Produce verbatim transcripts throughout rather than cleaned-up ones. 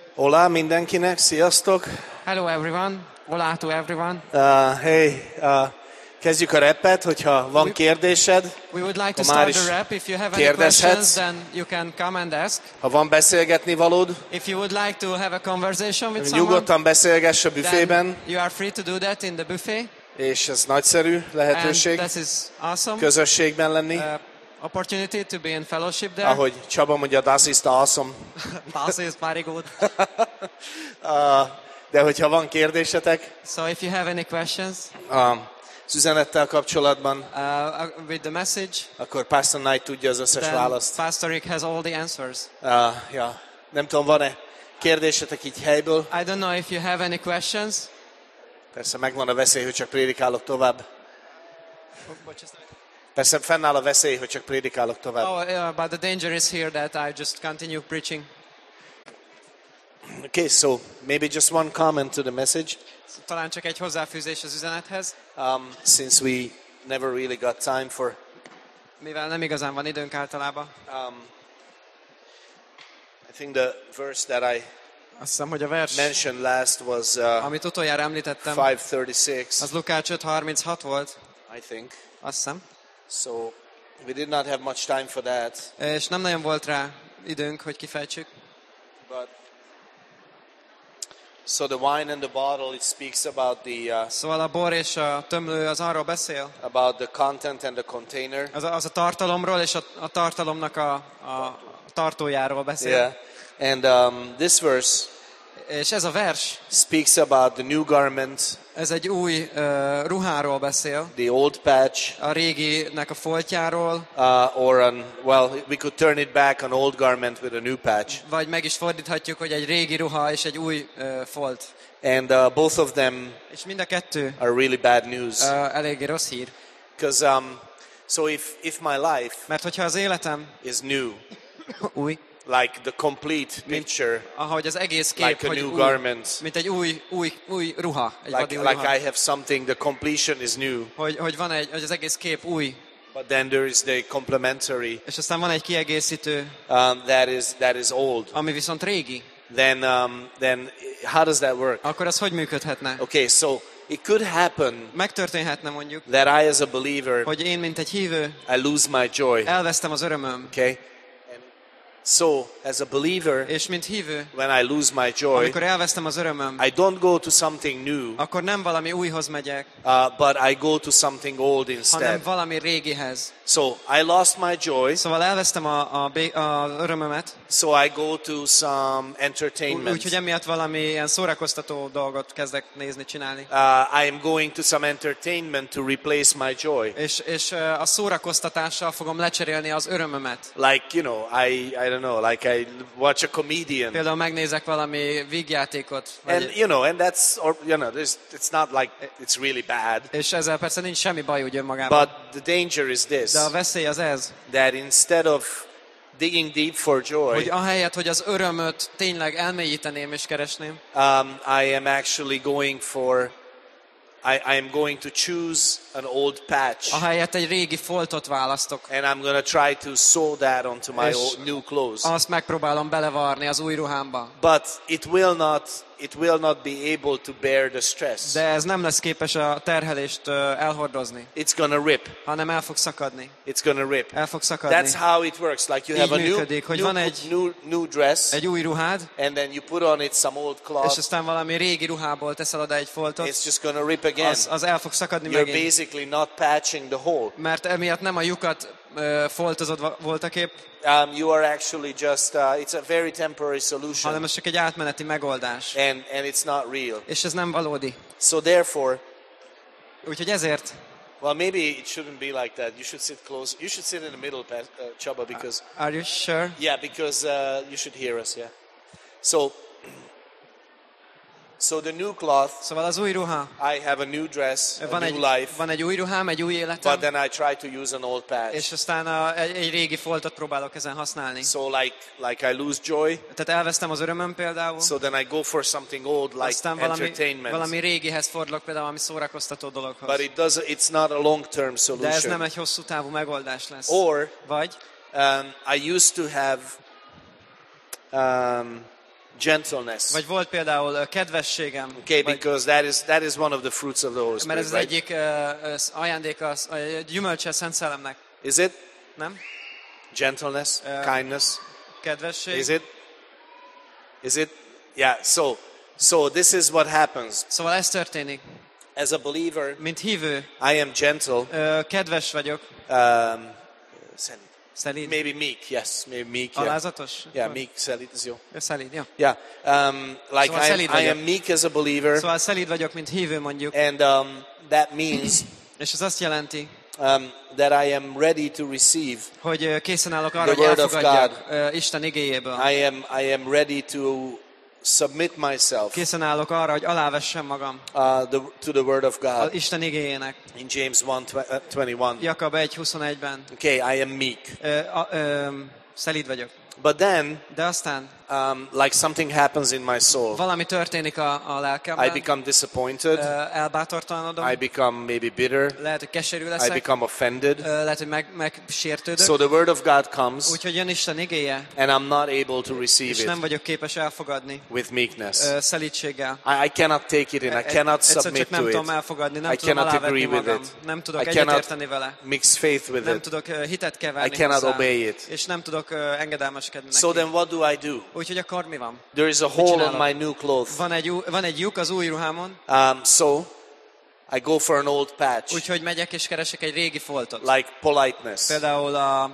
Hola mindenkinek, sziasztok! Hello everyone. Hola to everyone. Uh, hey, uh, kezdjük a rappet, hogyha van kérdésed, We would like to ha már start is the rap. If you have any questions, kérdezhetsz. then you can come and ask. Ha van beszélgetni valód, If you would like to have a conversation with someone, nyugodtan beszélgess a büfében, then you are free to do that in the buffet. és ez nagyszerű And lehetőség this is awesome. közösségben lenni. Uh, opportunity to be in fellowship there. Ahogy Csaba mondja, das ist awesome. Das is very good. Uh, de hogyha van kérdésetek, So if you have any questions um, az üzenettel kapcsolatban, uh, with the message, akkor Pastor Knight tudja az összes then választ. Pastor Rick has all the answers. Uh, ja. Nem tudom, van-e kérdésetek így helyből? I don't know if you have any questions. Persze megvan a veszély, hogy csak prédikálok tovább. Persze fennáll a veszély, hogy csak prédikálok tovább. Oh, yeah, but the danger is here that I just continue preaching. Okay, so maybe just one comment to the message. Talán csak egy hozzáfűzés az üzenethez, Um, since we never really got time for... mivel nem igazán van időnk általában. Um, I think the verse that I Azt hiszem, hogy a vers, mentioned last was uh, amit utoljára említettem, five thirty-six, az Lukács öt harminchat volt, I think. azt hiszem. So we did not have much time for that. És nem nagyon volt rá időnk, hogy kifejtsük. But so the wine and the bottle, it speaks about the uh, Szóval a bor és a tömlő az arról beszél, about the content and the container. az a, az a tartalomról és a, a tartalomnak a, a tartójáról beszél. Yeah, and um, this verse És ez a vers, speaks about the new garment, ez egy új uh, ruháról beszél, the old patch, a réginek a foltjáról, uh, or an, well, we could turn it back, an old garment with a new patch. vagy meg is fordíthatjuk, hogy egy régi ruha és egy új uh, folt. And uh, both of them És mind a kettő are really bad news. uh, eléggé rossz hír. Because um, so if if my life Mert hogyha az életem is new, új, like the complete picture, ahogy az egész kép, like a hogy new új, garment, mint egy új, új, új ruha, egy vadi like új like ruha. I have something, the completion is new, Hogy, hogy van egy, hogy az egész kép új, but then there is the complementary és aztán van egy kiegészítő, um, that is that is old. ami viszont régi. Then um, then how does that work? Akkor az hogy működhetne? Okay, so it could happen Megtörténhetne mondjuk, that I, as a believer, hogy én, mint egy hívő, I lose my joy. elvesztem az örömöm. Okay, and so as a believer, És mint hívő, when I lose my joy, amikor elvesztem az örömöm, I don't go to something new, akkor nem valami újhoz megyek, uh, but I go to something old hanem instead. valami régihez. So I lost my joy, Szóval elvesztem a, a, bé- a örömömet, so I go to some entertainment. úgyhogy emiatt valami ilyen szórakoztató dolgot kezdek nézni, csinálni. Uh, I am going to some entertainment to replace my joy. És, és uh, a szórakoztatással fogom lecserélni az örömömet. Like, you know, I, I don't know, like I watch a comedian. Például megnézek valami vígjátékot, vagy, And, you know, and that's, or, you know, there's, it's not like it's really bad. és ezzel persze nincs semmi baj úgy önmagában. But the danger is this, De a veszély az ez, that instead of digging deep for joy, hogy ahelyett, hogy az örömöt tényleg elmélyíteném és keresném, um, I am actually going for, I, I am going to choose an old patch. ahelyett egy régi foltot választok. And I'm going to try to sew that onto my És old, new clothes. azt megpróbálom belevarni az új ruhámba. But it will not, it will not be able to bear the stress. De ez nem lesz képes a terhelést ö, elhordozni, It's going to rip. hanem el fog szakadni. It's going to rip. El fog szakadni. That's how it works. Like you Így have a new, működik, hogy new, van egy- new, new dress, Egy új ruhád, and then you put on it some old és cloth. aztán valami régi ruhából teszel oda egy foltot, It's just going to rip again. az, az el fog szakadni You're megint. basically not patching the hole. Mert emiatt nem a lyukat ö, foltozod va- voltaképp, Um, you are actually just, uh, it's a very temporary hanem solution, ez csak egy átmeneti megoldás. and, and it's not real. És ez nem valódi. So therefore, Úgyhogy ezért, well, maybe it shouldn't be like that. You should sit close. You should sit in the middle, Pat, uh, Chaba, because are you sure? yeah, because uh, you should hear us. Yeah. So, so the new cloth. Szóval az új ruha, I have a new dress, a van new egy, life, van egy új ruhám, egy új but életem, then I try to use an old patch. és aztán a, egy, egy régi foltot próbálok ezen használni. So like, like I lose joy. Tehát elvesztem az örömöm például, So then I go for something old, like aztán valami, entertainment. valami régihez fordulok, például valami szórakoztató dologhoz. But it does. It's not a long-term De ez nem solution. egy hosszú távú megoldás lesz. Or Vagy um, I used to have. Um, gentleness. Vagy volt például ö, kedvességem. Okay, vagy, because that is that is one of the fruits of the Holy mert ez Spirit, az right? egyik ö, ö, ajándéka, az- ö, gyümölcse a Szent Szellemnek. Is it Nem? gentleness, Uh, kindness? Kedvesség. Is it? Is it? Yeah. So, so this is what happens. Szóval ez történik. As a believer, Mint hívő, I am gentle. ö, kedves vagyok. Um, szelíd. Szelíd. Maybe meek. Yes, maybe meek. Yeah, Alázatos? yeah meek. Szelíd is jó. Szelíd, jó. Yeah. Um, like Szóval I, am, szelíd I am vagyok. meek as a believer, Szóval szelíd vagyok, mint hívő mondjuk. and um, that means És ez azt jelenti, um, that I am ready to receive. hogy ö, készen állok arra, The hogy word of elfogadjak ö, Isten igéjéből. I am I am ready to submit myself Készen állok arra, hogy alávessem magam uh, the, to the word of az God. Isten igéjének. In James one twenty-one. Jakab egy huszonegyben. Okay, I am meek. Ö, a, ö, szelíd vagyok. But then, De aztán um, like something happens in my soul. valami történik a, a I lelkemben. become disappointed. Ö, elbátortalanodom. I become maybe bitter. Lehet, hogy keserű I leszek. become offended. Ö, lehet, hogy meg, megsértődök. So the word of God comes, Úgyhogy jön Isten igéje, and I'm not able to és receive nem it vagyok képes elfogadni with meekness. ö, szelídséggel. I, I cannot take it in. I cannot Egyszer submit csak nem to tudom it. elfogadni, nem I tudom cannot alávetni agree with magam. it. Nem tudok I cannot egyetérteni vele. mix faith with Nem it. tudok ö, hitet keverni I cannot hozzá, obey it. és nem tudok ö, engedelmeskedni So neki. then what do I do? Úgyhogy akkor mi van? There is a hole on csinálok? my new clothes. Van egy, ú- van egy lyuk az új ruhámon, Um, so I go for an old patch, úgyhogy megyek és keresek egy régi foltot. like politeness. Például a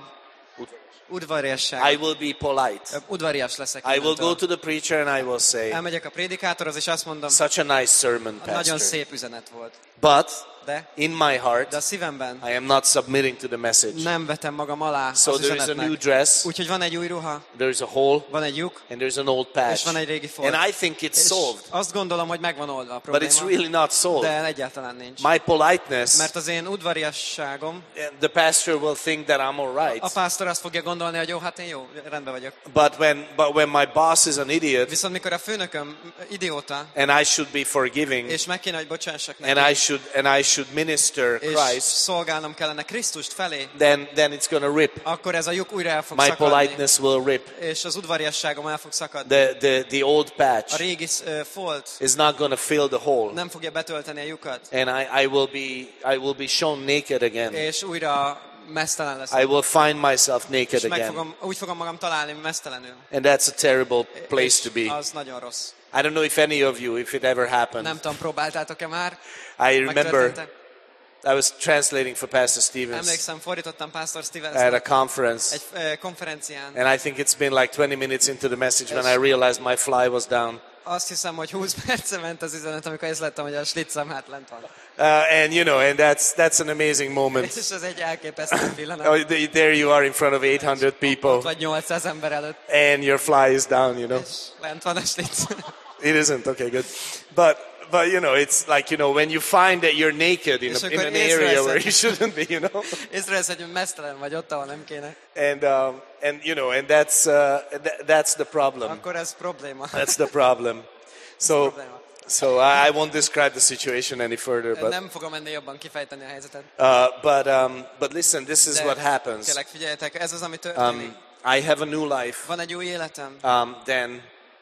udvariasság. I will be polite. Udvarias leszek. I will go innentől. to the preacher and I will say, Elmegyek a prédikátorhoz, és azt mondom, such a nice sermon, nagyon pastor. szép üzenet volt. But De, in my heart, de a szívemben I am not submitting to the message. nem vetem magam alá So az there is a new üzenetnek. dress, Úgyhogy van egy új ruha, there is a hole, van egy lyuk, and there's an old és patch. van egy régi folt. And I think it's És solved, azt gondolom, hogy megvan oldva a but it's probléma, really not solved. de egyáltalán nincs. My politeness, Mert az én udvariasságom, the pastor will think that I'm all a right. pásztor azt fogja gondolni, hogy jó, hát én jó, rendben vagyok. But when, but when my boss is an idiot, Viszont mikor a főnököm idióta, and I should be forgiving, és meg kéne, hogy bocsássak and neki, I should and I should minister és Christ, szolgálnom kellene Krisztust felé, then then it's gonna rip. akkor ez a lyuk újra el fog My szakadni, politeness will rip. és az udvariasságom el fog szakadni. The the the old A patch régi ö, folt is not gonna fill the hole, nem fogja betölteni a lyukat, and I I will be I will be shown naked again. és újra meztelen leszek. I will find myself naked És meg again, fogom, úgy fogom magam találni meztelenül. and that's a terrible place to És be. az nagyon rossz. I don't know if any of you, if it ever happened. Nem tudom, próbáltátok-e már? I remember Megtörtént-e? I was translating for Pastor Stevens Emlékszem, fordítottam Pastor at a Stevensnek conference, egy ö, konferencián. and I think it's been like twenty minutes into the message when I realized my fly was down. Azt hiszem, hogy húsz perce ment az üzenet, amikor észlettem, hogy a slitzem hát lent van. Uh, and you know, and that's that's an amazing moment. És ez egy elképesztő pillanat. Oh, th- there you are in front of eight hundred Ott people, vagy nyolcszáz ember előtt, and your fly is down. You know, és lent van a slitz. it isn't okay, good, but but you know, it's like you know when you find that you're naked in, És a, in akkor an area where you észreveszed. shouldn't be, you know, Észrevesz, hogy mesztelen vagy ott, ahol nem kéne. and um, and you know, and that's uh, th- that's the problem. Akkor ez probléma. That's the problem. So. probléma. So I I won't describe the situation any further, but Nem fogom ennél jobban kifejteni a helyzetet. uh, but um, but listen, this is De what happens. Kérlek, figyeljetek, ez az, ami történik. Um, I have a new life. Van egy új életem. Um, then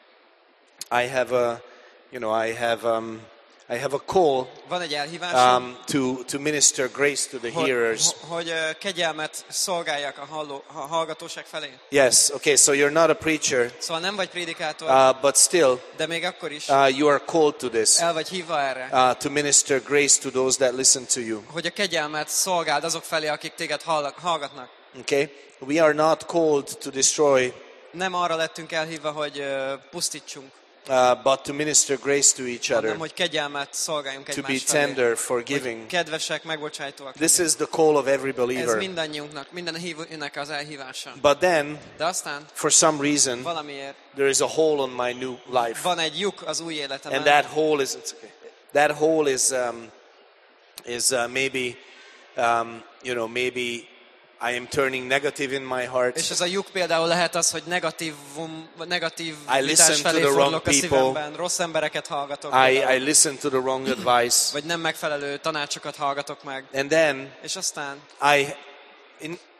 I have a, you know, I have um, I have a call Van egy elhívásom, um, to to minister grace to the hogy, hearers. hogy ö, kegyelmet szolgáljak a, halló, a hallgatóság felé. Yes. Okay. So you're not a preacher, Szóval nem vagy prédikátor, uh, but still de még akkor is uh, you are called to this el vagy hívva erre, uh, to minister grace to those that listen to you. hogy a kegyelmet szolgáld azok felé, akik téged hall- hallgatnak. Okay. We are not called to destroy, Nem arra lettünk elhívva, hogy ö, pusztítsunk, uh, but to minister grace to each other. hanem hogy kegyelmet szolgáljunk To be egymás felé. tender, forgiving. Kedvesek, megbocsájtóak. This is the call of every Ez believer. mindannyiunknak, minden hívőnek az elhívása. But then, De aztán for some reason, valamiért there is a hole on my new life, van egy lyuk az új életemben. and that hole is it's okay. That hole is um, is uh, maybe um, you know maybe I am turning negative in my heart. És ez a lyuk például lehet az, hogy negatívum, negatív I listen vitás to felé the wrong fordulok a people. szívemben, rossz embereket hallgatok, I, például, I listen to the wrong advice, vagy nem megfelelő tanácsokat hallgatok meg. and then És aztán I in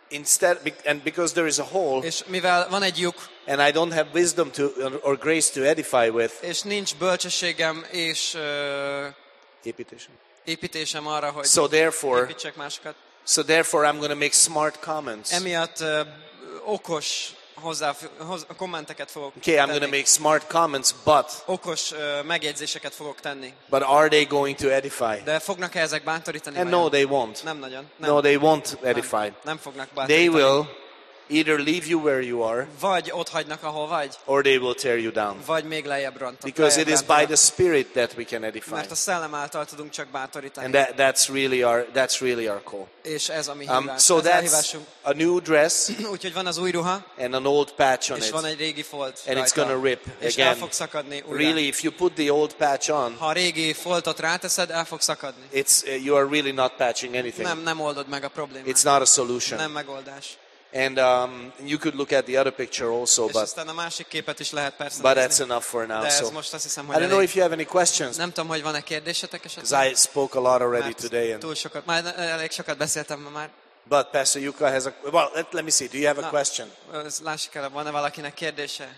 instead, and because there is a hole, és mivel van egy lyuk, and I don't have wisdom to or grace to edify with, és nincs bölcsességem és uh, építésem. építésem arra, hogy So therefore, építsek másokat. so therefore I'm going to make smart comments. Emiatt uh, okos hozzá, hoz, kommenteket fogok Okay, I'm going to tenni. make smart comments, but Okos uh, megjegyzéseket fogok tenni. but are they going to edify? De fognak-e ezek bántorítani? And vajon? no, they won't. Nem nagyon. Nem. No, they won't edify. Nem, nem fognak They bántorítani. will either leave you where you are, Vagy ott hagynak, ahol vagy, or they will tear you down. vagy még lejjebb rontanak. Because it lejjebb is by rántanak. the Spirit that we can edify, Mert a szellem által tudunk csak bántorítani. and that, that's really our that's really our call. És ez a mi Um, hívás. so ez that's elhívásunk. a new dress Úgyhogy van az új ruha, and an old patch on és it, van egy régi folt and it's rajta. gonna rip És el again. fog szakadni újra. Really, if you put the old patch on, Ha a régi foltot ráteszed, el fog szakadni. it's uh, you are really not patching anything. Nem, nem oldod meg a problémát. It's not a solution. Nem megoldás. And um, you could look at the other picture also, És but aztán a másik képet is lehet persze but that's nézni. enough for now. De ez So most azt hiszem, I hogy don't know elég. if you have any questions, Nem tudom, hogy van-e kérdésetek because esetleg? I spoke a lot already Mert today. And, túl sokat, már elég sokat beszéltem ma már. but Pastor Yuka has a well. Let, let me see. Do you have a Na, question? ez lássuk el, van-e valakinek kérdése?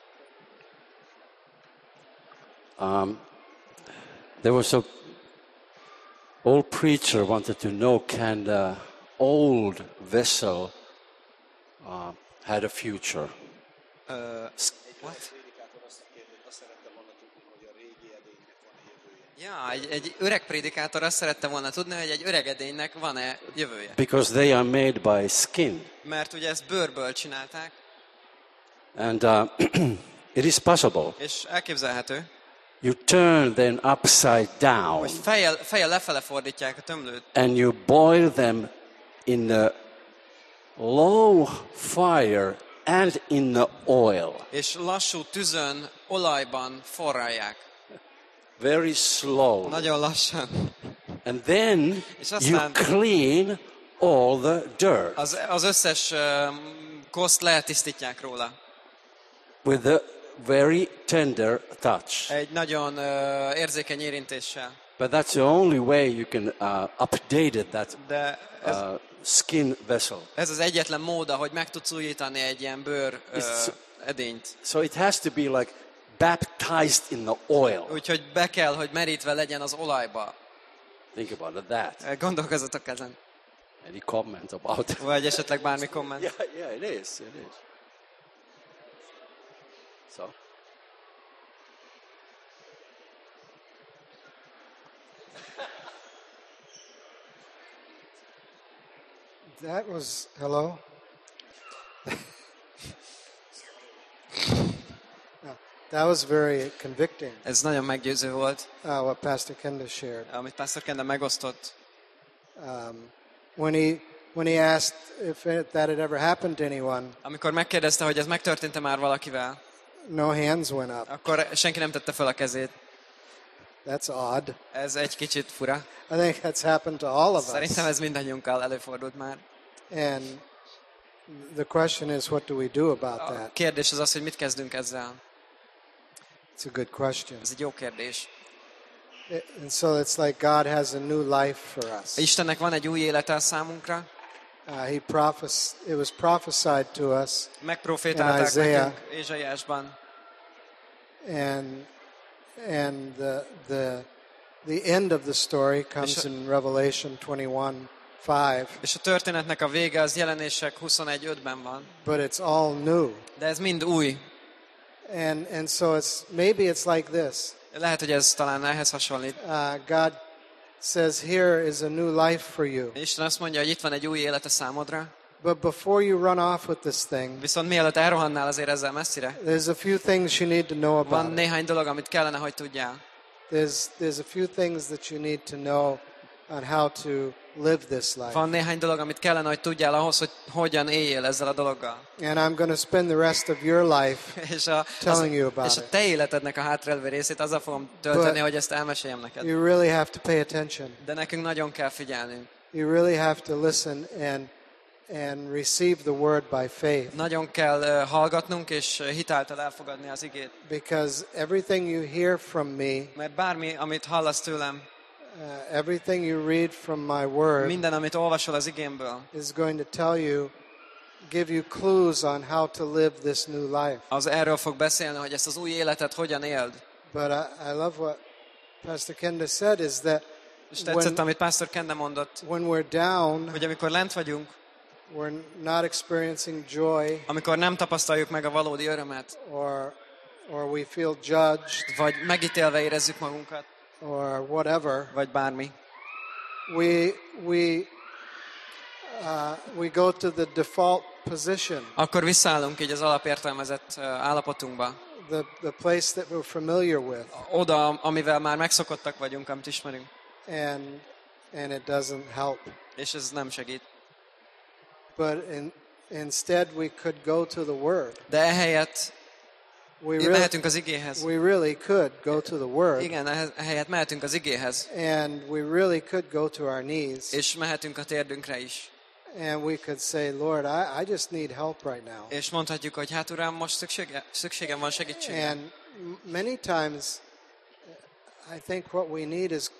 Um, there was a old preacher wanted to know, can the old vessel uh, had a future? Uh, what? Ja, egy, egy öreg prédikátor azt szerette volna tudni, hogy egy öreg edénynek van-e jövője. Because they are made by skin, Mert ugye ezt bőrből csinálták, and uh, it is possible. és elképzelhető, You turn them upside down, hogy fejjel, fejjel lefele fordítják a tömlőt, and you boil them in the low fire and in the oil, és lassú tüzön, olajban forralják. very slow. Nagyon lassan. And then És you aztán- clean all the dirt Az, az összes uh, koszt letisztítják róla. with a very tender touch. Egy nagyon uh, érzékeny érintéssel. But that's the only way you can uh, update it, that De ez, uh, skin vessel. ez az egyetlen mód, hogy meg tudsz újítani egy ilyen bőr uh, It's- edényt. So it has to be like baptized in the oil. Úgyhogy be kell, hogy merítve legyen az olajba. Think about that. Gondolkozzatok ezen. Any comment about it? Vagy esetleg bármi komment. Yeah, yeah, it is. It is. So. That was, hello? No, that was very convicting, Ez nagyon meggyőző volt, uh, what Pastor Kenda shared. amit Pastor Kenda megosztott. Um, when he when he asked if it, that had ever happened to anyone, Amikor megkérdezte, hogy ez megtörtént-e már valakivel, no hands went up. akkor senki nem tette fel a kezét. That's odd. Ez egy kicsit fura. I think that's happened to all of us. Szerintem ez mindannyiunkkal előfordult már. And the question is, what do we do about A that? kérdés az az, hogy mit kezdünk ezzel. It's a good question. Ez egy jó kérdés. And so it's like God has a new life for us. Istennek van egy új élete a számunkra. Uh, he prophes- it was prophesied to us, Megprofétálták In Isaiah. nekünk Ézsaiásban. and and the the the end of the story comes És a- in Revelation twenty-one five. És a történetnek a vége az Jelenések huszonegy ötben van. But it's all new, De ez mind új. and and so it's maybe it's like this. Lehet, hogy ez talán ehhez hasonlít. Uh, God says, "Here is a new life for you." Isten azt mondja, hogy itt van egy új élet a számodra. But before you run off with this thing, Viszont mielőtt elrohannál azért ezzel messzire, there's a few things you need to know van about it. néhány dolog, amit kellene, hogy tudjál. There's there's a few things that you need to know on how to live this life. Van néhány dolog, amit kellene, hogy tudjál ahhoz, hogy hogyan éljél ezzel a dologgal. And I'm going to spend the rest of your life És a, az, telling you about és a it. te életednek a hátralévő részét azzal fogom tölteni, But- hogy ezt elmeséljem neked. You really have to pay attention. De nekünk nagyon kell figyelnünk. You really have to listen and and receive the word by faith, Nagyon kell uh, hallgatnunk és uh, hitáltal elfogadni az igét. because everything you hear from me Mert bármi, amit hallasz tőlem, Uh, everything you read from my word Minden, amit olvasol az igémből, is going to tell you, give you clues on how to live this new life. az erről fog beszélni, hogy ezt az új életet hogyan éld. But I, I love what Pastor Kenda said is that És tetszett, when, amit Pastor Kende mondott, when we're down, hogy amikor lent vagyunk, we're not experiencing joy, amikor nem tapasztaljuk meg a valódi örömet, or or we feel judged, vagy megítélve érezzük magunkat, or whatever, vagy bármi, we we uh, we go to the default position, akkor visszaállunk így az alapértelmezett uh, állapotunkba. the the place that we're familiar with, Oda, amivel már megszokottak vagyunk, amit ismerünk. and and it doesn't help. És ez nem segít. But in, instead, we could go to the Word. De ehelyett We really, mehetünk az igéhez. we really could go to the Word, Igen, ehhez- ehelyett mehetünk az igéhez. and we really could go to our knees, És mehetünk a térdünkre is. and we could say, Lord, I, I just need help right now. És mondhatjuk, hogy hát Uram, most szüksége, szükségem van segítségre. And m- many times, I think what we need is.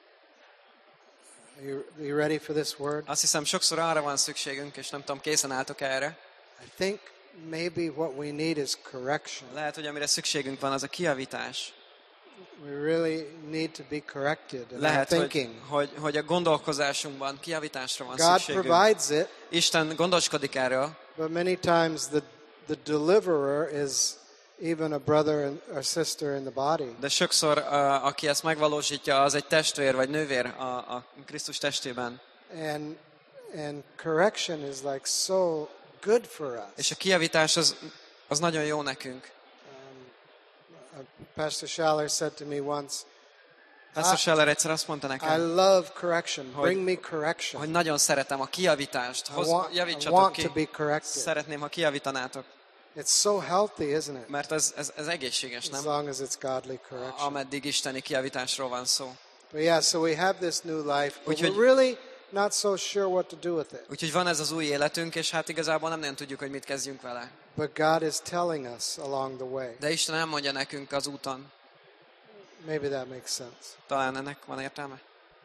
Are you, are you ready for this word? Azt hiszem, sokszor arra van szükségünk, és nem tudom, készen álltok erre. I think maybe what we need is correction. Lehet, hogy amire szükségünk van, az a kijavítás. We really need to be corrected in our Lehet, hogy, thinking. hogy, hogy a gondolkozásunkban kijavításra van God szükségünk. provides it, Isten gondoskodik erről, but many times the the deliverer is even a brother and, or sister in the body. de sokszor, a, aki ezt megvalósítja, az egy testvér vagy nővér a, a Krisztus testében. And and correction is like so good for us. És a kijavítás az, az nagyon jó nekünk. Uh, Pastor Schaller said to me once, Pastor Scheller egyszer azt mondta I nekem, love correction. Hogy- Bring me correction. hogy nagyon szeretem a kijavítást. I Hoz, want, I javítsatok want ki. to be corrected. Szeretném, ha kijavítanátok. It's so healthy, isn't it? Mert ez, ez, ez egészséges, As nem? long as it's godly correction. Ameddig isteni kijavításról van szó. But yeah, so we have this new life, but Úgyhogy- we're really not so sure what to do with it. Úgyhogy van ez az új életünk, és hát igazából nem nagyon tudjuk, hogy mit kezdjünk vele. But God is telling us along the way. De Isten elmondja nekünk az úton. Maybe that makes sense. Talán ennek van értelme?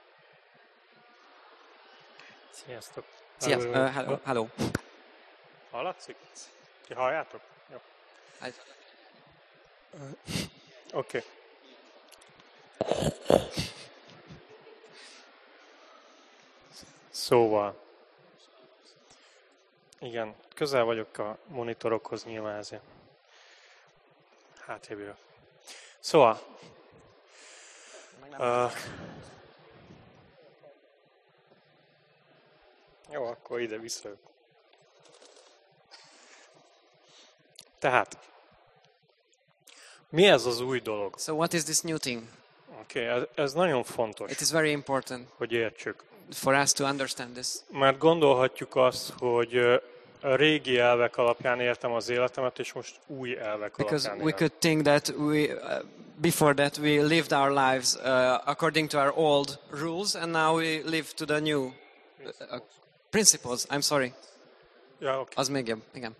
Sziasztok. Szia, Ö, uh, hello. hello. Hallatszik? Ti halljátok? Jó. Hát, Oké. Szóval, igen, közel vagyok a monitorokhoz nyilván ezért. Hát jövő. Szóval, uh, jó, akkor ide visszajövök. Tehát, mi ez az új dolog? So what is this new thing? Oké, okay, ez, ez nagyon fontos, It is very important hogy értsük. for us to understand this. Mert gondolhatjuk azt, hogy ö, a régi elvek alapján éltem az életemet, és most új elvek Because alapján we élem. could think that we, uh, before that we lived our lives uh, according to our old rules, and now we live to the new uh, uh, principles. I'm sorry. Ja, oké, Az még jobb, igen.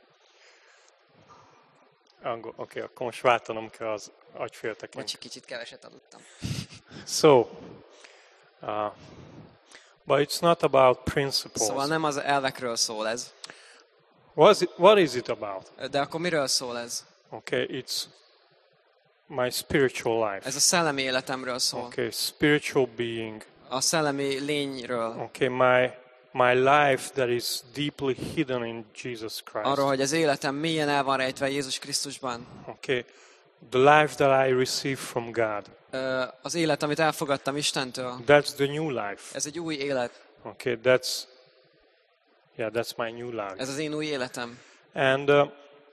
okay. okay, akkor most váltanom kell az agyféltekén. Vagy kicsit keveset aludtam. So, uh, but it's not about principles. Szóval nem az elvekről szól ez. What is it, what is it about? De akkor miről szól ez? Okay, it's my spiritual life. Ez a szellemi életemről szól. Okay, spiritual being. A szellemi lényről. Okay, my my life that is deeply hidden in Jesus Christ. Arról, hogy az életem milyen el van rejtve Jézus Krisztusban. Okay, the life that I receive from God. Ö, Az élet, amit elfogadtam Istentől. That's the new life. Ez egy új élet. Okay, that's yeah, that's my new life. Ez az én új életem. And uh,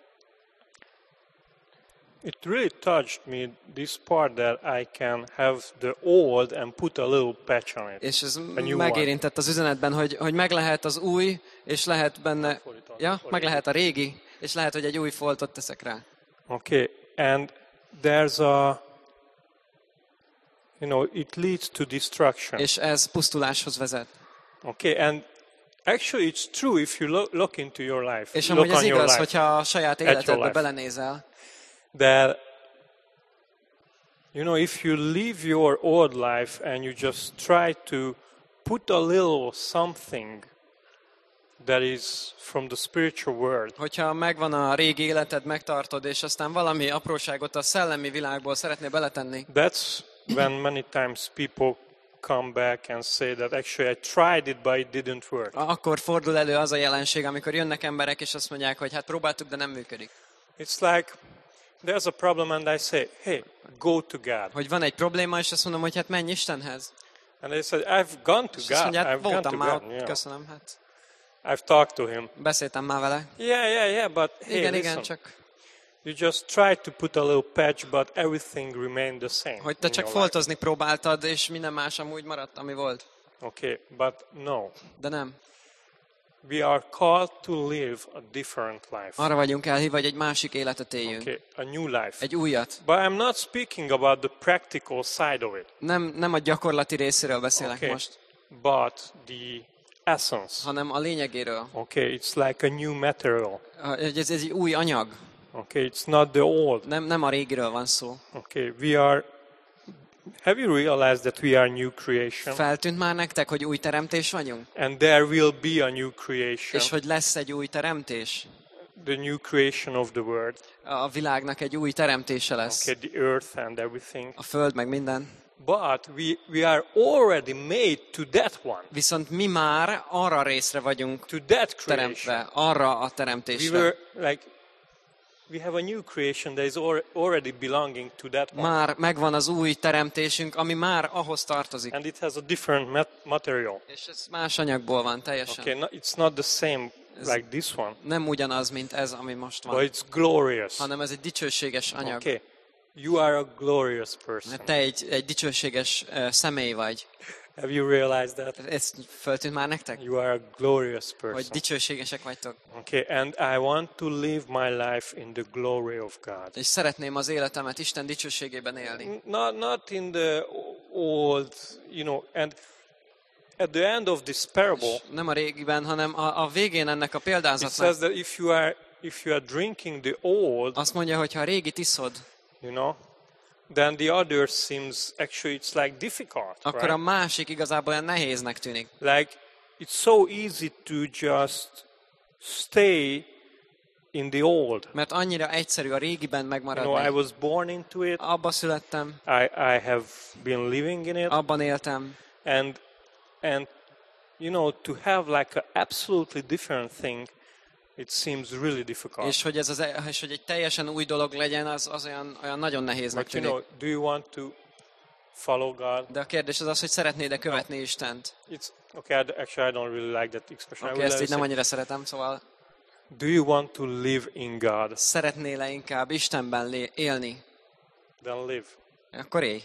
it really touched me, this part that I can have the old and put a little patch on it. És ez new megérintett az üzenetben, hogy, hogy meg lehet az új, és lehet benne... Ja, meg lehet a régi, és lehet, hogy egy új foltot teszek rá. Okay, and there's a, you know, it leads to destruction. És ez pusztuláshoz vezet. Okay, and actually it's true if you look, look into your life. És look amúgy ez on your igaz, life. hogyha a saját your életedbe life. belenézel, That You know, if you leave your old life and you just try to put a little something that is from the spiritual world, Hogyha megvan a régi életed, megtartod, és aztán valami apróságot a szellemi világból szeretnél beletenni, that's when many times people come back and say that actually I tried it, but it didn't work. akkor fordul elő az a jelenség, amikor jönnek emberek, és azt mondják, hogy hát próbáltuk, de nem működik. It's like there's a problem and I say, hey, go to God. Hogy van egy probléma, és azt mondom, hogy hát menj Istenhez. And they said, I've gone to És azt God. mondja, I've hát gone voltam to már God. ott, Yeah. köszönöm, hát I've talked to him. beszéltem már vele. Yeah, yeah, yeah, but hey, Igen, listen. igen, csak You just tried to put a little patch, but everything remained the same. hogy te in csak your life. foltozni próbáltad, és minden más amúgy maradt, ami volt. Okay, but no. De nem. We are called to live a different life. Arra vagyunk elhívva, hogy egy másik életet éljünk. Okay, a new life. Egy újat. But I'm not speaking about the practical side of it. Nem, nem a gyakorlati részéről beszélek Okay, most, but the essence. hanem a lényegéről. Okay, it's like a new material. Ez, ez egy új anyag. Okay, it's not the old. Nem, nem a régiről van szó. Okay, we are. Have you realized that we are new creation? Feltűnt már nektek, hogy új teremtés vagyunk? And there will be a new creation. És hogy lesz egy új teremtés? The new creation of the world. A világnak egy új teremtése lesz. Okay, the earth and everything. A föld meg minden. But we, we are already made to that one. Viszont mi már arra részre vagyunk To that creation. teremtve, arra a We teremtésre. were like, we have a new creation that is al- already belonging to that one. Már megvan az új teremtésünk, ami már ahhoz tartozik. And it has a different mat- material. És ez más anyagból van teljesen. Okay, no, it's not the same like this one, Nem ugyanaz, mint ez, ami most but van, it's glorious. hanem ez egy dicsőséges anyag. Okay, you are a glorious person. Mert te egy, egy dicsőséges uh, személy vagy. Have you realized that? Ez föltűnt már nektek? You are a glorious Hogy person. dicsőségesek vagytok. Okay, and I want to live my life in the glory of God. És szeretném az életemet Isten dicsőségében élni. Not not in the old, you know, and at the end of this parable, Nem a régiben, hanem a, a végén ennek a it says példázatnak. that if you are if you are drinking the old, Azt mondja, hogy ha a régit iszod, you know, then the other seems actually it's like difficult, akkor a right? másik igazából olyan nehéznek tűnik. Like it's so easy to just stay in the old. Mert annyira egyszerű a régiben You know, I megmaradni. was born into it. Abba születtem, I I have been living in it, abban éltem, and and you know, to have like a absolutely different thing, it seems really difficult. és hogy, ez az, és hogy egy teljesen új dolog legyen, az, az olyan, olyan nagyon nehéznek But you tűnik. know, do you want to follow God? De a kérdés az az, hogy szeretnéd-e követni Istent. It's okay. I, actually, I don't really like that expression. Oké, I would ezt így nem say, annyira szeretem, szóval do you want to live in God? szeretnél-e inkább Istenben lé- élni? Then live. Akkor élj.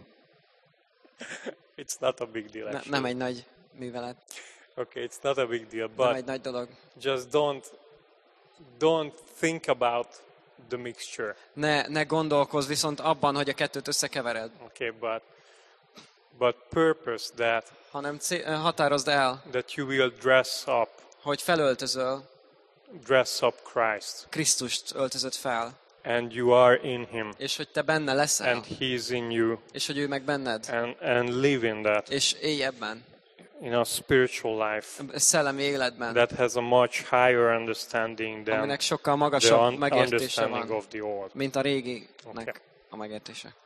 It's not a big deal. Ne, Actually. nem egy nagy művelet, Okay, it's not a big deal, nem but egy nagy dolog. just don't don't think about the mixture. Ne, ne gondolkozz viszont abban, hogy a kettőt összekevered, Okay, but but purpose that hanem cé- határozd el, that you will dress up, hogy felöltözöl, dress up Christ, Krisztust öltözöd fel, and you are in Him, és hogy te benne leszel, and He is in you, és hogy ő meg benned, and and live in that, és élj ebben, in a spiritual life a szellemi életben, that has a much higher understanding than aminek sokkal the magasabb un- megértése understanding van, of the old. mint a réginek Okay. a megértése.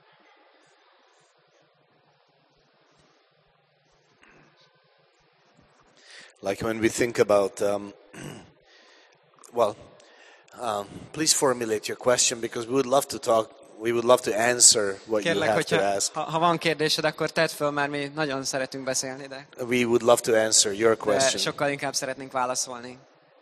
Like when we think about, um, well, um, please formulate your question because we would love to talk. We would love to answer what you Kérlek, have to hogyha, ask. ha, ha van kérdésed, akkor tedd föl, mert mi nagyon szeretünk beszélni, de, We would love to answer your de question. sokkal inkább szeretnénk válaszolni.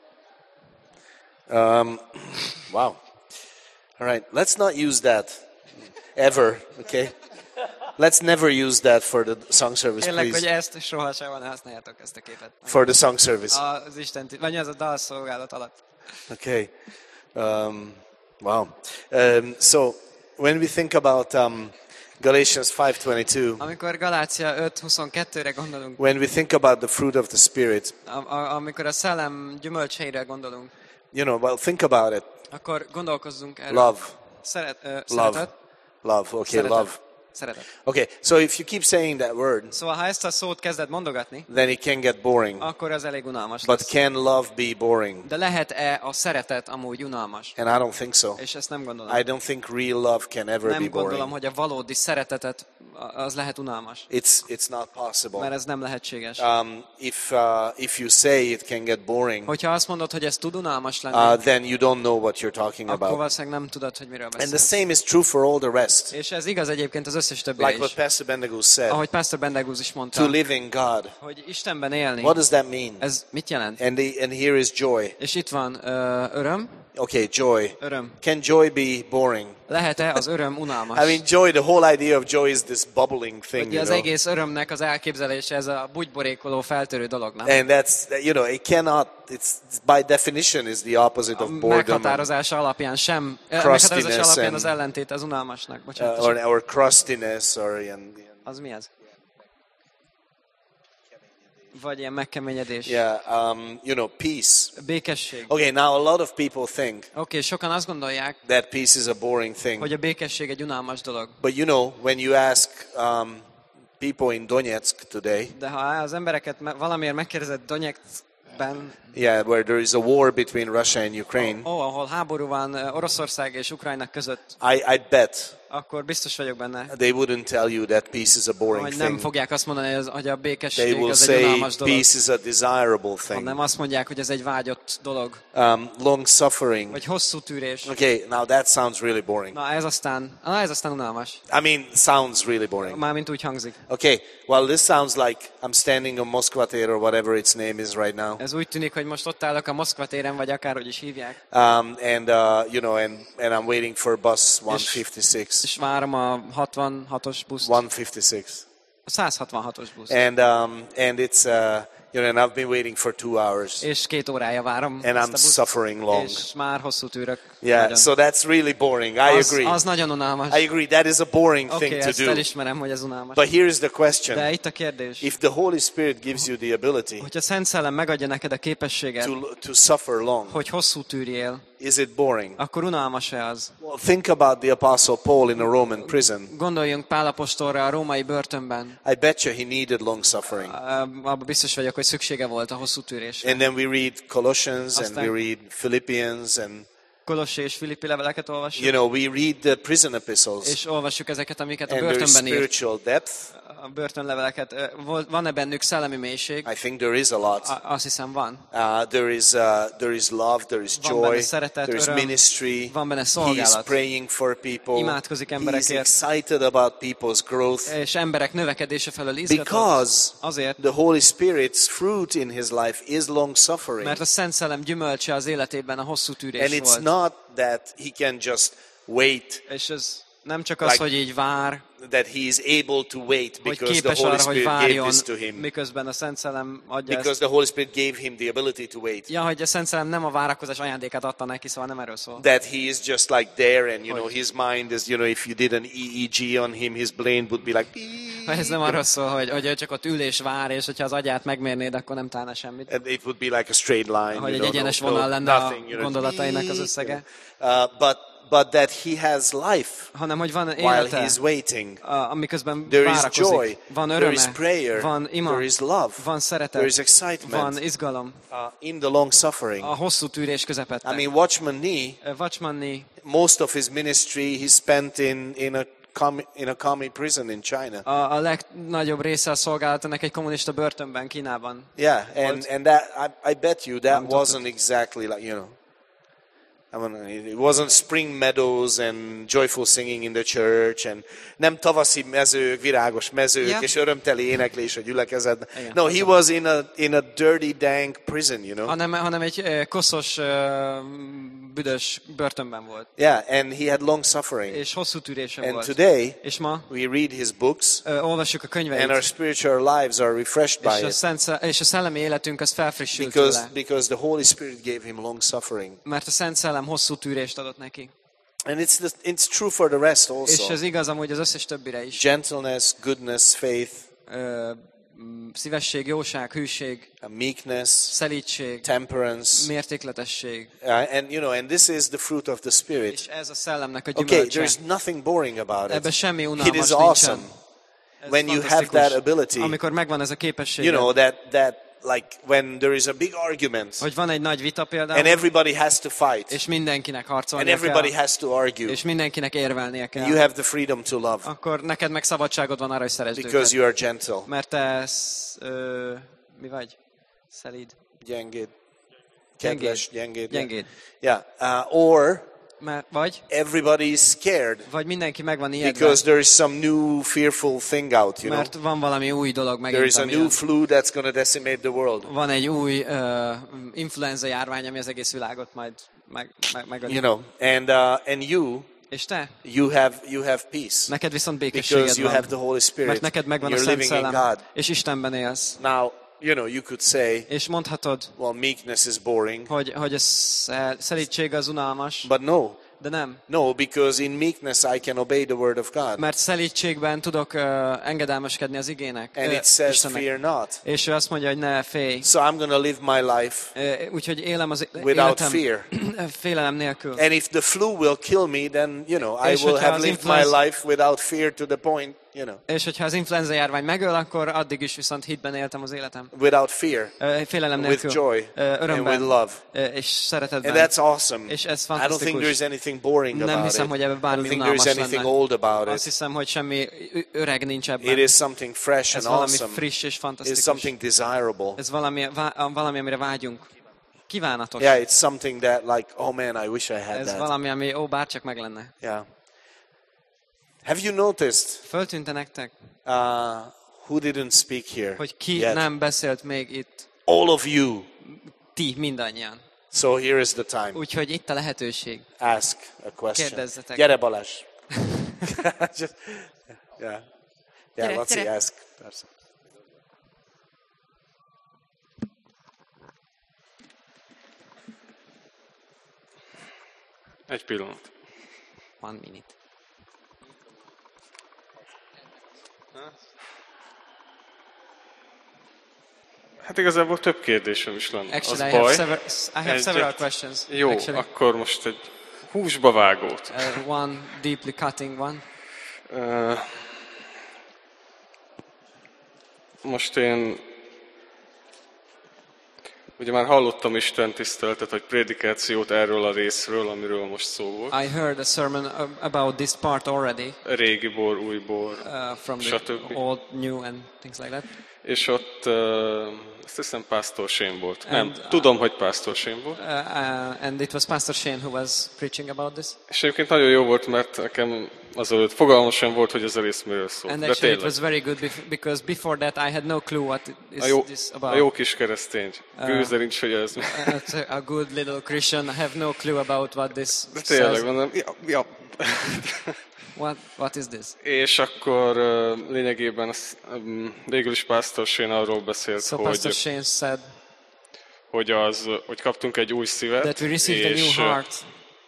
Um, wow. All right. Let's not use that ever. Okay. Let's never use that for the song service, Kérlek, hogy please. ezt sohasem ne használjátok, ezt a képet. For the song service. Az Isten, vagy az a dalszolgálat alatt. Okay. Um, wow. Um, so when we think about um, Galatians five twenty-two, Amikor Galácia öt huszonkettőre gondolunk, when we think about the fruit of the Spirit, a, a, amikor a szellem gyümölcseire gondolunk, you know, well, think about it. akkor gondolkozzunk erről. Love, Szeret, ö, love, szeretet, love. Okay, Szeretet. love. szeretet. Okay, so if you keep saying that word, Szóval, ha ezt a szót kezded mondogatni, then it can get boring. akkor az elég unalmas But lesz. can love be boring? De lehet-e a szeretet amúgy unalmas? And I don't think so. És ezt nem gondolom. I don't think real love can ever be Nem gondolom, boring. hogy a valódi szeretetet az lehet unalmas. It's it's not possible. Mert ez nem lehetséges. Um, if uh, if you say it can get boring, Hogyha azt mondod, hogy ez tud unalmas lenni, uh, then you don't know what you're talking akkor about. valószínűleg nem tudod, hogy miről And the beszélsz. same is true for all the rest. És ez igaz egyébként az összes többire Like what is. Pastor Bendegus said, Ahogy Pastor Bendegúz is to mondta, live in God. hogy Istenben élni, What does that mean? ez mit jelent? And the, and here is joy. És itt van ö, öröm. Okay, joy. Öröm. Can joy be boring? Lehet-e az öröm unalmas? I mean, joy. The whole idea of joy is this bubbling thing, Ugye you az know. egész örömnek az elképzelése, ez a bugyborékoló, feltörő dolog, nem? And that's you know, it cannot. It's by definition is the opposite of A boredom, and, meghatározása alapján sem, eh, meghatározása crustiness alapján and- az ellentét az unalmasnak. Bocsánat, uh, or, or crustiness, or and, az mi ez? Vagy ilyen megkeményedés. yeah, um, you know, peace. Békesség. Oké, Okay, now a lot of people think okay, sokan azt gondolják, that peace is a boring thing, hogy a békesség egy unalmas dolog. but you know, when you ask um, people in Donetsk today, De ha az embereket me- valamiért megkérdezett Donetskben, yeah, where there is a war between Russia and Ukraine, ó, ahol háború van eh, Oroszország és Ukrajna között, I, I bet akkor biztos vagyok benne, they wouldn't tell you that peace is a boring hogy nem thing. fogják azt mondani, hogy az- hogy a They békesség will az egy say unalmas dolog, peace is a desirable thing. hanem azt mondják, hogy ez egy vágyott dolog, Um, long suffering. vagy hosszú tűrés. Okay, now that sounds really boring. Na ez aztán, na ez aztán unalmas. I mean, sounds really boring. Mármint úgy hangzik. Okay, well, this sounds like I'm standing on Moskva tér or whatever its name is right now. Ez úgy tűnik, hogy most ott állok a Moszkva téren, vagy akárhogy is hívják, Um, and, uh, you know, and, and I'm waiting for bus one fifty-six. és várom a hatvanhatos buszt. one fifty-six. A száz hatvanhatos buszt. And, um, and it's, uh, you know, and I've been waiting for two hours. És két órája várom And ezt a I'm buszt, suffering long. és már hosszú tűrök. Yeah, Nagyon. so that's really boring. I az, agree. az nagyon unalmas. I agree. That is a boring Oké, thing okay, to ezt do. elismerem, hogy ez unalmas. But here is the De question. itt a kérdés, If the Holy Spirit gives you the ability hogyha Szent Szellem megadja neked a képességet, to, to suffer long, hogy hosszú tűrjél, is it boring? akkor unalmas-e az? Well, think about the Apostle Paul in a Roman prison. Gondoljunk Pál apostolra a római börtönben. I bet you he needed long suffering. Abban biztos vagyok, hogy szüksége volt a hosszú tűrésre. And then we read Colossians and we Aztán- read Philippians and, Kolossi és Filippi leveleket you olvassuk, know, we read the prison epistles. és olvassuk ezeket, amiket a And there is börtönben írt. spiritual depth. A börtönleveleket. Ö, vol- Van-e bennük szellemi mélység? I think there is a lot. A- Azt hiszem van. Uh, there is uh, there is love, there is Van benne joy, szeretet, there is öröm, ministry. van benne He is szolgálat. praying for people. Imádkozik He is emberekért. excited about people's growth És emberek növekedése felől izgatott. because Azért, the Holy Spirit's fruit in his life is long suffering. mert a Szent Szellem gyümölcse az életében a hosszú And tűrés it's volt. not that he can just wait, És ez nem csak az, Like- hogy így vár, that he is able to wait hogy because the képes Holy arra, hogy Spirit gave várjon, this to him. miközben a Szent Szellem adja Because ezt. the Holy Spirit gave him the ability to wait. Ja, hogy a Szent Szellem nem a várakozás ajándékát adta neki, szóval nem erről szól. That he is just like there, and you know his mind is, you know, if you did an E E G on him, his brain would be like. Ez nem arról szól, hogy, hogy ő csak ott ül és vár, és hogyha az agyát megmérnéd, akkor nem találna semmit. And it would be like a straight line. Hogy you egy know, egyenes no- vonal no- lenne a nothing, you know, gondolatainak az összege. Uh, but but that he has life Hanem, hogy van while élete, he's waiting. a- amiközben There is várakozik. joy, Van there is öröme, prayer, van ima, there is love, van szeretet, there is excitement van izgalom. uh, in the long suffering. A hosszú tűrés közepette. I mean, Watchman Nee, Watchman most of his ministry he spent in in a commu- in a commie prison in China. a, a legnagyobb része a szolgálatának egy kommunista börtönben, Kínában. Yeah, and and that I, I bet you that Nem tudtad. wasn't exactly like, you know. I mean, it wasn't spring meadows and joyful singing in the church, and nem tavaszi mezők, virágos mezők, Yeah. és örömteli éneklés a gyülekezetben. Igen. No, he was in a in a dirty, dank prison, you know. Hanem, hanem egy ö, koszos, ö, büdös börtönben volt. Yeah, and he had long suffering. És hosszú tűrése And volt. today És ma we read his books, ö, olvassuk a könyveit, and our spiritual lives are refreshed és by a, it szent, sze- és a szellemi életünk az felfrissült because tőle. because the Holy Spirit gave him long suffering. Mert a Szent Szellem hosszú tűrést adott neki. And it's the, it's true for the rest És also. ez igaz amúgy az összes többire is. Gentleness, goodness, faith, Ö, mm, szívesség, jóság, hűség, uh, meekness, szelídség, temperance, mértékletesség. uh, and you know, and this is the fruit of the Spirit. És ez a szellemnek a Okay, gyümölcse. there's nothing boring about Ebben it. semmi It unalmas is nincsen. awesome Ez when you have fantasztikus. that ability. Amikor megvan ez a képesség, You know that that like when there is a big argument hogy van egy nagy vita and például, everybody has to fight és mindenkinek and harcolnia everybody kell, has to argue. és mindenkinek érvelnie kell, You have the freedom to love akkor neked meg szabadságod van arra, hogy szeresd because őket. you are gentle. Mert te sz- ö, mi vagy? Szelíd. Gyengéd. Kedves, gyengéd. Gyengéd. Yeah. Uh, or Mert, vagy, everybody is scared vagy mindenki meg van ijedve, because there is some new fearful thing out, you know. mert van valami új dolog There megint, is a ami new flu that's going to decimate the world. van egy új uh, influenza járvány, ami az egész világot majd meg, meg, megöli. You know, and uh, and you És te? you have you have peace Neked viszont békességed because you van. have the Holy Spirit. Mert neked megvan a You're Szent living in Szellem, God. és Istenben élsz. Now, you know, you could say, És mondhatod, well, meekness is boring, hogy, hogy a szel- szelídség az unalmas, but no. de nem. No, because in meekness I can obey the word of God. Mert szelídségben tudok uh, engedelmeskedni az igének. And Ö, it says, Istennek. fear not. És ő azt mondja, hogy ne félj. So I'm going to live my life Ö, Úgyhogy élem az without életem fear. félelem nélkül. And if the flu will kill me, then, you know, I És will hogyha have az lived my influenza- life without fear to the point, you know, És hogyha az influenza járvány megöl, akkor addig is viszont hitben éltem az életem. without fear, Ö, Félelem with nélkül. joy Ö, and with Örömben. love. Ö, És szeretetben. And that's awesome. És ez I don't think fantasztikus. there's anything boring Nem about hiszem, it. hogy ebben I bármi think unalmas there's anything lenne. old about Azt it. hiszem, hogy semmi ö- öreg nincs ebben. It is something fresh Ez and valami awesome. friss és It's fantasztikus. something desirable. Ez valami, vá- valami, amire vágyunk. Kívánatos. Yeah, it's something that like, oh man, I wish I had Ez that. valami, ami ó, bárcsak meg lenne. Yeah. Have you noticed Föltűnte nektek, uh, who didn't speak here hogy ki yet? nem beszélt még itt? All of you. Ti mindannyian. So here is the time. Úgyhogy itt a lehetőség. Ask a question. Kérdezzetek. Gyere Balázs. Just, yeah. Yeah, Gyere, Laci, gyere. ask. Persze. Egy pillanat. One minute. Hát igazából több kérdésem is lenne. Actually, Az I have, baj. several, I have Egyet. several questions. Jó, Actually, akkor most egy húsba vágót. uh, one deeply cutting one. Uh, most én ugye már hallottam Isten tiszteletet, vagy prédikációt erről a részről, amiről most szó volt. I heard a sermon uh, about this part already, Régi bor, új bor, uh, from the stb. old, new and things like that. És ott uh, azt hiszem Pásztor Shane volt. Nem, And, uh, tudom, hogy Pásztor Shane volt. Uh, uh, and it was Pastor Shane who was preaching about this. És egyébként nagyon jó volt, mert nekem azelőtt fogalmam sem volt, hogy ez a rész miről szól. And De actually it tényleg, was very good bef- because before that I had no clue what is a jó, this a about. jó kis keresztény. Gőze nincs, hogy ez. Uh, it's a, a good little Christian. I have no clue about what this De tényleg, says. mondom, ja, ja. What, what is this? És akkor uh, lényegében az, um, végül is Pásztor Shane arról beszélt, So Pastor hogy, Shane said hogy, az, hogy kaptunk egy új szívet, that we received a new és, uh, heart,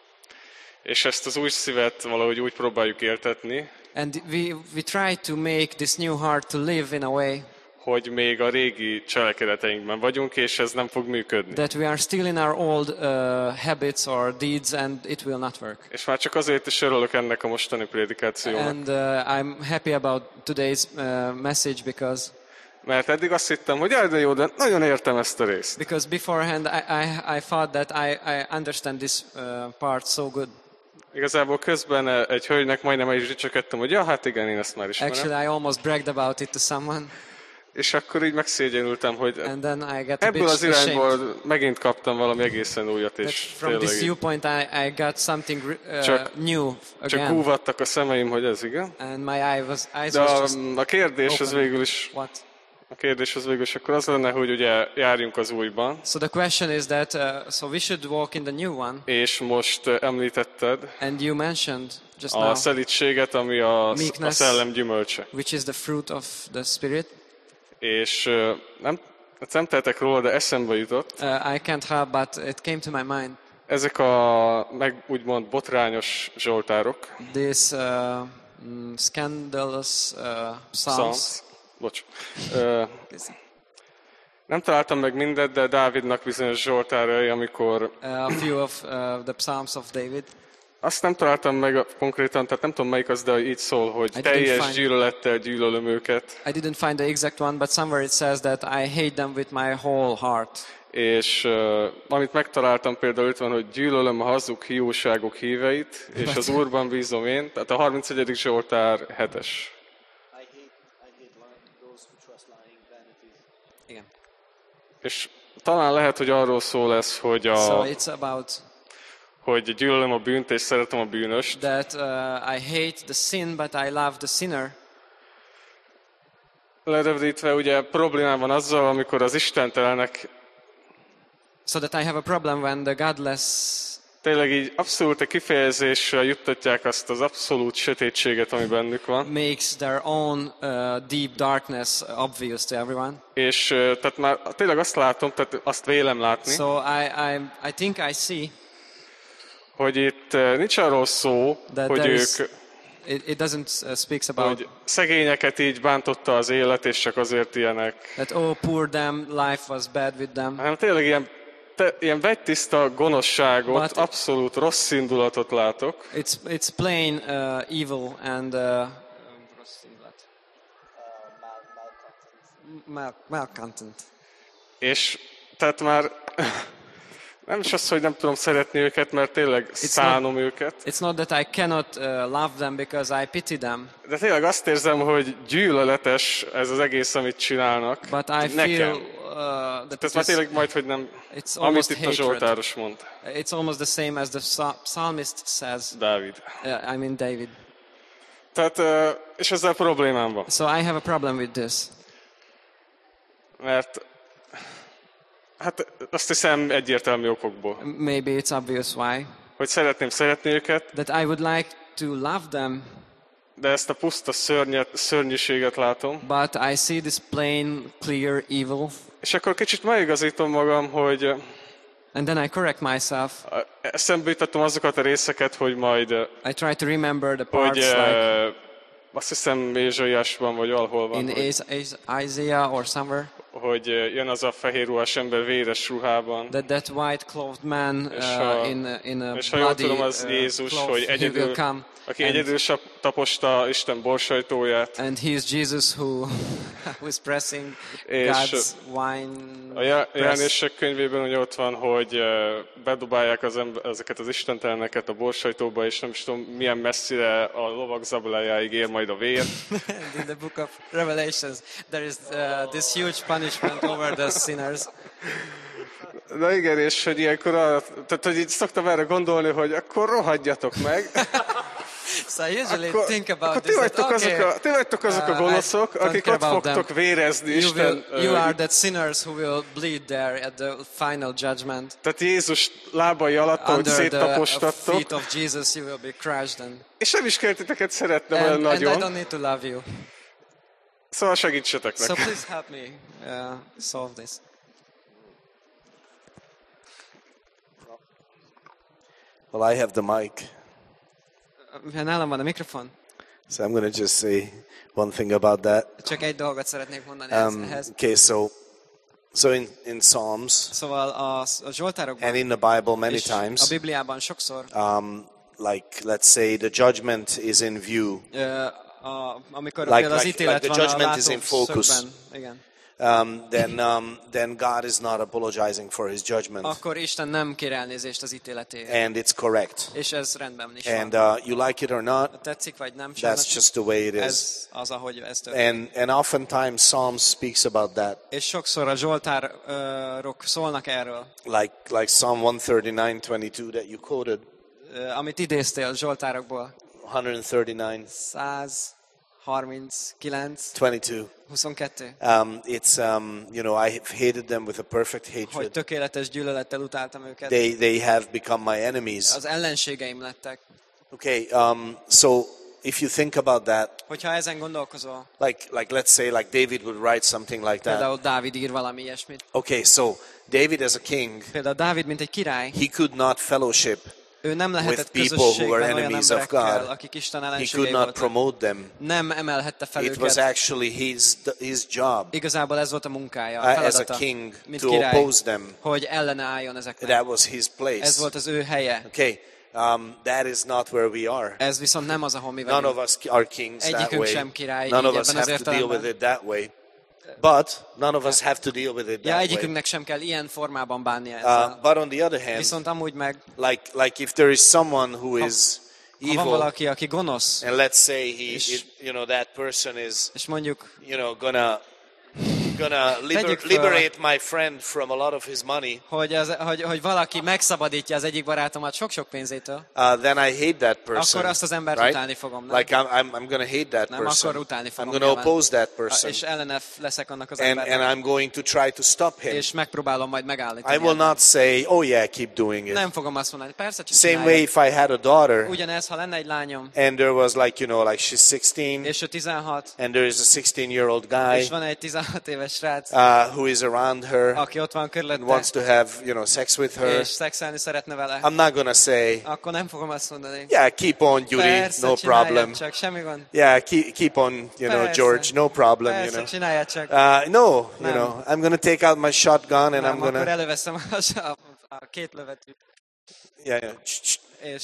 és ezt az új szívet valahogy úgy próbáljuk értetni, and we, we try to make this new heart to live in a way hogy még a régi cselekedeteinkben vagyunk, és ez nem fog működni. that we are still in our old uh, habits or deeds and it will not work. És már csak azért is örülök ennek a mostani prédikációnak, And uh, I'm happy about today's uh, message because mert eddig azt hittem, hogy jaj, de jó, de nagyon értem ezt a részt. because beforehand I, I, I thought that I, I understand this uh, part so good. Igazából közben egy hölgynek majdnem el is dicsekedtem, hogy ja, hát igen, én ezt már ismerem. Actually, I almost bragged about it to someone, És akkor így megszégyenültem, hogy and then I got a bit ebből az ashamed. irányból megint kaptam valami egészen újat, That és from this tényleg így viewpoint, I, I got something uh, Csak- new csak again, húvattak a szemeim, hogy ez igen. and my eye was, eyes De was a, just a kérdés az open. végül is, What? a kérdés az végül is akkor az lenne, hogy ugye járjunk az újban, So the question is that uh, so we should walk in the new one, és most eh, említetted and you mentioned just a now, szelítséget, ami a, a Meekness. szellem gyümölcse. which is the fruit of the spirit. És eh, nem, hát nem tehetek róla, de eszembe jutott. Uh, I can't help, but it came to my mind. Ezek a meg úgymond botrányos zsoltárok, These uh, mm, scandalous uh, psalms, Psalms, Bocs. Ö, nem találtam meg mindet, de Dávidnak bizonyos zsoltárai, amikor Uh, a few of uh, the Psalms of David. azt nem találtam meg konkrétan, tehát nem tudom melyik az, de így szól, hogy I didn't teljes find- gyűlölettel gyűlölöm őket, I didn't find the exact one, but somewhere it says that I hate them with my whole heart. és uh, amit megtaláltam például itt van, hogy gyűlölöm a hazug hiúságok híveit, és az Úrban bízom én, tehát a harmincegyedik Zsoltár hetes. Igen. És talán lehet, hogy arról szól ez, hogy, a, So it's about hogy gyűlölöm a bűnt és szeretem a bűnöst. that uh, I hate the sin, but I love the sinner. Lerövidítve ugye problémám van azzal, amikor az istentelenek So that I have a problem when the godless tényleg így abszolút a kifejezéssel juttatják azt az abszolút sötétséget, ami bennük van. makes their own uh, deep darkness obvious to everyone. És ö, tehát már tényleg azt látom, tehát azt vélem látni, So I, I, I think I see hogy itt ö, nincs arról szó, that hogy there ők, is, it, it doesn't uh, speaks about hogy szegényeket így bántotta az élet, és csak azért ilyenek. that, oh, poor them, life was bad with them. Hanem tényleg ilyen, te, ilyen vegytiszta gonoszságot, But- abszolút rossz indulatot látok. It's, it's plain uh, evil and uh, mal, malcontent. És tehát már nem is az, hogy nem tudom szeretni őket, mert tényleg szánom őket. It's not that I cannot uh, love them because I pity them, De tényleg azt érzem, hogy gyűlöletes ez az egész, amit csinálnak. but I Nekem. feel uh, that Ez it már is, tényleg majd, hogy nem, it's amit almost itt a hatred. Zsoltáros mond, It's almost the same as the psa- psalmist says. Dávid. Uh, I mean David. Tehát, ö, és ezzel problémám van. So I have a problem with this. Mert hát azt hiszem egyértelmű okokból, Maybe it's obvious why. hogy szeretném szeretni őket, That I would like to love them, de ezt a puszta szörnyet, szörnyűséget látom. but I see this plain, clear evil. És akkor kicsit megigazítom magam, hogy ö, And then I correct myself. eszembe juttatom azokat a részeket, hogy majd, ö, I try to remember the hogy parts like ö, azt hiszem Ézsaiásban, vagy valahol van, in hogy, Is- Is- Isaiah or somewhere, hogy ö, jön az a fehér ruhás ember véres ruhában. that that white-clothed man És ha- uh, in a, in a És ha jól bloody tudom, az uh, Jézus, cloth, hogy he will egyedül, come. aki and, egyedül sap- taposta Isten borsajtóját. and he is Jesus who, who is pressing És God's wine A jel- press. jelenések könyvében ugye ott van, hogy ö, bedobálják az ember, ezeket az istenteleneket a borsajtóba, és nem is tudom milyen messzire a lovak zabolájáig ér majd a vér. And in the book of Revelations, there is uh, this huge punishment over the sinners. Na igen, és hogy ilyenkor, arra, tehát hogy így szoktam erre gondolni, hogy akkor rohadjatok meg. So I usually Akkor, think about akkor ti, this. vagytok That, okay, azok a, ti vagytok azok a uh, I gonoszok, don't akik care ott about fogtok them. vérezni you, Isten. will, you ö, are that sinners who will bleed there at the final judgment. Tehát Jézus lábai alatt, ahogy Under the uh, széttapostattok, feet of Jesus, you will be crushed, and, és nem is kell titeket szeretnem olyan and, and I nagyon. don't need to love you. Szóval segítsetek So nekem. please help me uh, solve this. Well, I have the mic, Uh, Nálam van a mikrofon. so I'm going to just say one thing about that. Csak egy dolgot szeretnék mondani ehhez. Um, ehhez. okay, so so in, in Psalms Szóval a, a Zsoltárokban and in the Bible many és a times, Bibliában sokszor, um, like let's say the judgment is in view. uh, a, amikor Like- például az like- ítélet like the van a judgment is in focus. látószögben, igen, Um, then um, then God is not apologizing for His judgment, akkor Isten nem kér elnézést az ítéletéért. and it's correct. És ez rendben is And van. uh, you like it or not, Tetszik vagy nem, that's sajnos just the way it is. ez az, ahogy ez történik. And and oftentimes Psalms speaks about that, És sokszor a Zsoltárok szólnak erről, like like Psalm one thirty-nine twenty-two that you quoted, Ö, amit idéztél Zsoltárokból. one thirty-nine száz harminckilenc twenty-two. huszonkettő. Um, it's um, you know, I have hated them with a perfect Hogy hatred. tökéletes gyűlölettel utáltam őket. They they have become my enemies. Az ellenségeim lettek. Okay, um, so if you think about that, Hogyha ezen gondolkozol, like like let's say like David would write something like that. például Dávid ír valami ilyesmit. Okay, so David as a king, Például Dávid, mint egy király, he could not fellowship Ő nem with lehetett people who were közösségben olyan enemies of emberekkel, God. akik Isten He ellenségei could not voltak. promote them. Nem emelhette fel It was őket. actually his his job Igazából ez volt a munkája, a uh, as a feladata, king mint to király, oppose them. hogy ellene álljon ezeknek. That was his Ez place. volt az ő helye. Okay, um, that is not where we are. Ez viszont nem az, ahol mi None vagyunk. of us are kings that Egyikünk way. sem király None így of us ebben az have to deal with értelemben. it that way. But none of us have to deal with it Ja, that way. egyikünknek sem kell ilyen formában bánnia Uh, ezzel. but on the other hand, Viszont amúgy meg, like like if there is someone who is ha van evil, valaki, aki gonosz, and let's say he, És- it, you know, that person is, és mondjuk you know, gonna gonna liber- Tegyük föl- liberate my friend from a lot of his money, hogy, az, hogy, hogy valaki megszabadítja az egyik barátomat sok-sok pénzétől, uh, then I hate that person. akkor azt az embert right? utálni fogom, nem? Like I'm, I'm, I'm gonna hate that Nem, person. akkor utálni I'm fogom gonna nyilván. oppose that person, és ellene leszek annak az and embernek, and I'm going to try to stop him. és megpróbálom majd megállítani. I will not say, oh yeah, keep doing it. Nem fogom azt mondani, persze csak Same csinálja. way if I had a daughter, Ugyanez, ha lenne egy lányom, and there was like, you know, like she's sixteen, és ő tizenhat, and there is a sixteen-year-old guy és van egy tizenhat éves srác, uh, who is around her, aki ott van and körülötte, wants to have, you know, sex with her. és szexelni szeretne vele, I'm not gonna say, akkor nem fogom azt mondani. yeah, keep on, Yuri, Persze, no csináljad problem. csak, semmi gond. Yeah, keep, keep on, you know, Persze. George, no problem, you Persze, know. csináljad csak. Uh, no, you Nem. know, I'm gonna take out my shotgun and I'm Nem, akkor gonna, előveszem a, a, a két lövetű, yeah, yeah, és,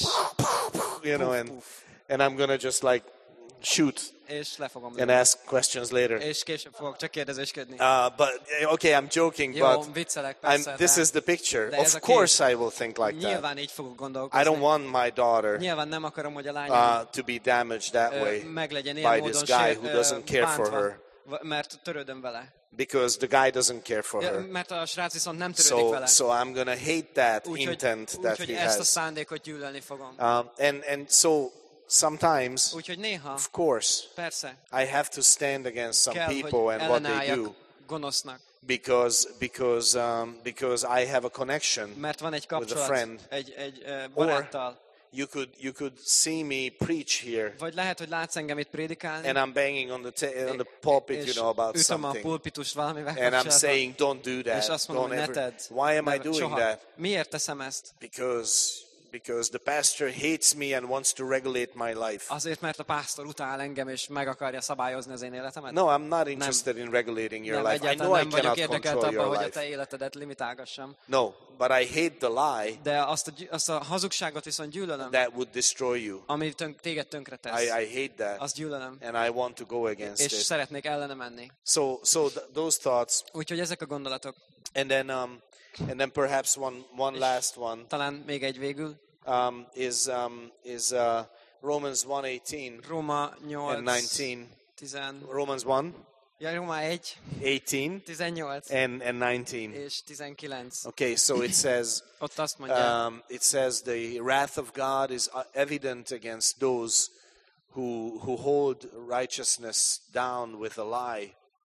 you know, and and I'm gonna just like shoot és le fogom and lőni. ask questions later. És később fogok csak kérdezősködni. Uh, but okay, I'm joking, Jó, but viccelek, I'm, persze. this de is the picture. de ez Of a kép. course, I will think like that. Nyilván így fogok I gondolkozni. don't want my daughter Nyilván nem akarom, hogy a lányom uh, to be damaged that ö, way meglegyen ilyen by módon this guy sér- who ö, doesn't care for bántva, her, v- mert törődöm vele. because the guy doesn't care for Ja, her. mert a srác viszont nem törődik So, vele. so I'm gonna hate that Úgyhogy intent that úgy, he ezt a has. szándékot gyűlölni fogom. Um, and and so sometimes, Úgyhogy néha, of course, persze, I have to stand against some kell, people hogy and what they ellenálljak do gonosznak. because because um, because I have a connection. Mert van egy with a kapcsolat friend. egy, egy ö, baráttal. You could you could see me preach here, Vagy lehet, hogy látsz engem itt prédikálni, and I'm banging on the ta- on the pulpit, you és know, about ütöm a something, pulpitust valamivel and I'm kapcsolatban, saying, don't do és that. azt mondom, Don't hogy ne ever. tedd. Why am I Ne- doing soha. that? Miért teszem ezt? Because because the pastor hates me and wants to regulate my life. Azért, mert a pásztor utál engem, és meg akarja szabályozni az én életemet? No, I'm not interested in regulating your nem, life. I egyáltalán know I nem vagyok cannot érdekelt control abban, your hogy a life. te életedet limitálgassam. No, but I hate the lie De azt a, gy- azt a hazugságot viszont gyűlölöm, that would destroy you. ami tönk, téged tönkretesz. I, I hate that, Azt gyűlölöm, and I want to go against és it. szeretnék ellene menni. So, so th- those thoughts, Úgyhogy ezek a gondolatok. and then, um, and then perhaps one, one last one, Talán még egy végül. um, is um, is uh, Romans one eighteen Róma and nyolc, nineteen. tíz, Romans one ja, Róma egy, eighteen tizennyolc and and nineteen. és tizenkilenc. Okay, so it says. Ott azt mondja, Um, it says the wrath of God is uh, evident against those who who hold righteousness down with a lie.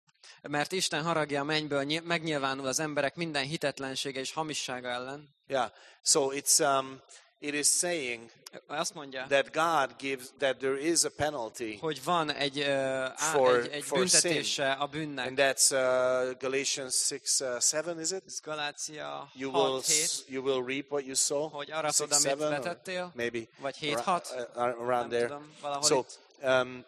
mert Isten haragja a mennyből ny- megnyilvánul az emberek minden hitetlensége és hamissága ellen. Yeah. So it's um, it is saying Azt mondja, that God gives that there is a penalty, hogy van egy, uh, á, For- egy, egy for büntetése a and bűnnek. that's uh, Galatians six uh, seven. Is it? Ez Galácia You will hat hét, s- you will reap what you sow. hogy aratod, Six, amit seven, or vetettél, maybe vagy hét Ar- hat, uh, around nem there. tudom, valahol So, itt. um,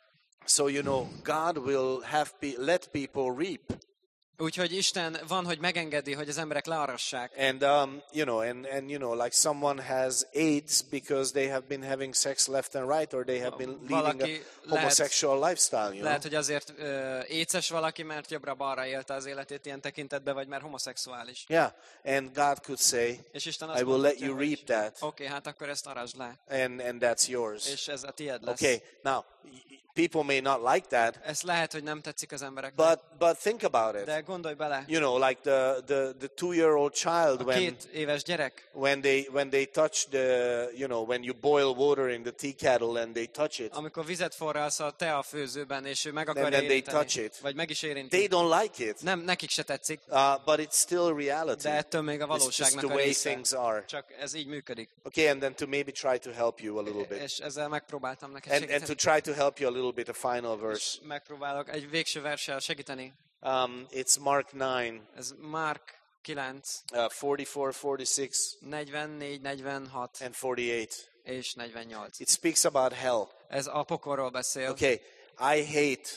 so you know, God will have pe- let people reap, Úgyhogy Isten van, hogy megengedi, hogy az emberek learassák. and um, you know, and and you know, like someone has AIDS because they have been having sex left and right, or they have been leading a Valaki lehet- homosexual lifestyle. You know, Lehet, hogy azért ö, éces valaki, mert jobbra-balra élte az életét ilyen tekintetben, vagy mert homoszexuális. yeah, and God could say, És Isten I azt will let mondhatja, you hogy reap that, oké, hát akkor ezt arasd le, and and that's yours. és ez a tied lesz. Okay, now y- y- people may not like that, Ez lehet, hogy nem tetszik az embereknek, but but think about it. de gondolj bele, You know, like the the the two-year-old child a when két éves gyerek, when they when they touch the you know when you boil water in the tea kettle and they touch it, amikor vizet forralsz a tea főzőben, és ő meg then akarja they touch érinteni, it. vagy meg is they érinti. don't like it. Nem, nekik se tetszik, Uh, but it's still reality. de ettől még a It's just valóságnak the a way része. things are. Csak ez így működik. Okay, and then to maybe try to help you a little bit, És ezzel megpróbáltam neked and and to segíteni. try to help you a little bit. A final verse. És megpróbálok egy végső verssel segíteni. Um, it's Mark nine, Ez Márk kilenc, uh, forty-four, forty-six, negyvennégy, negyvenhat and forty-eight. és negyvennyolc. It speaks about hell. Ez a pokolról beszél. Okay, I hate,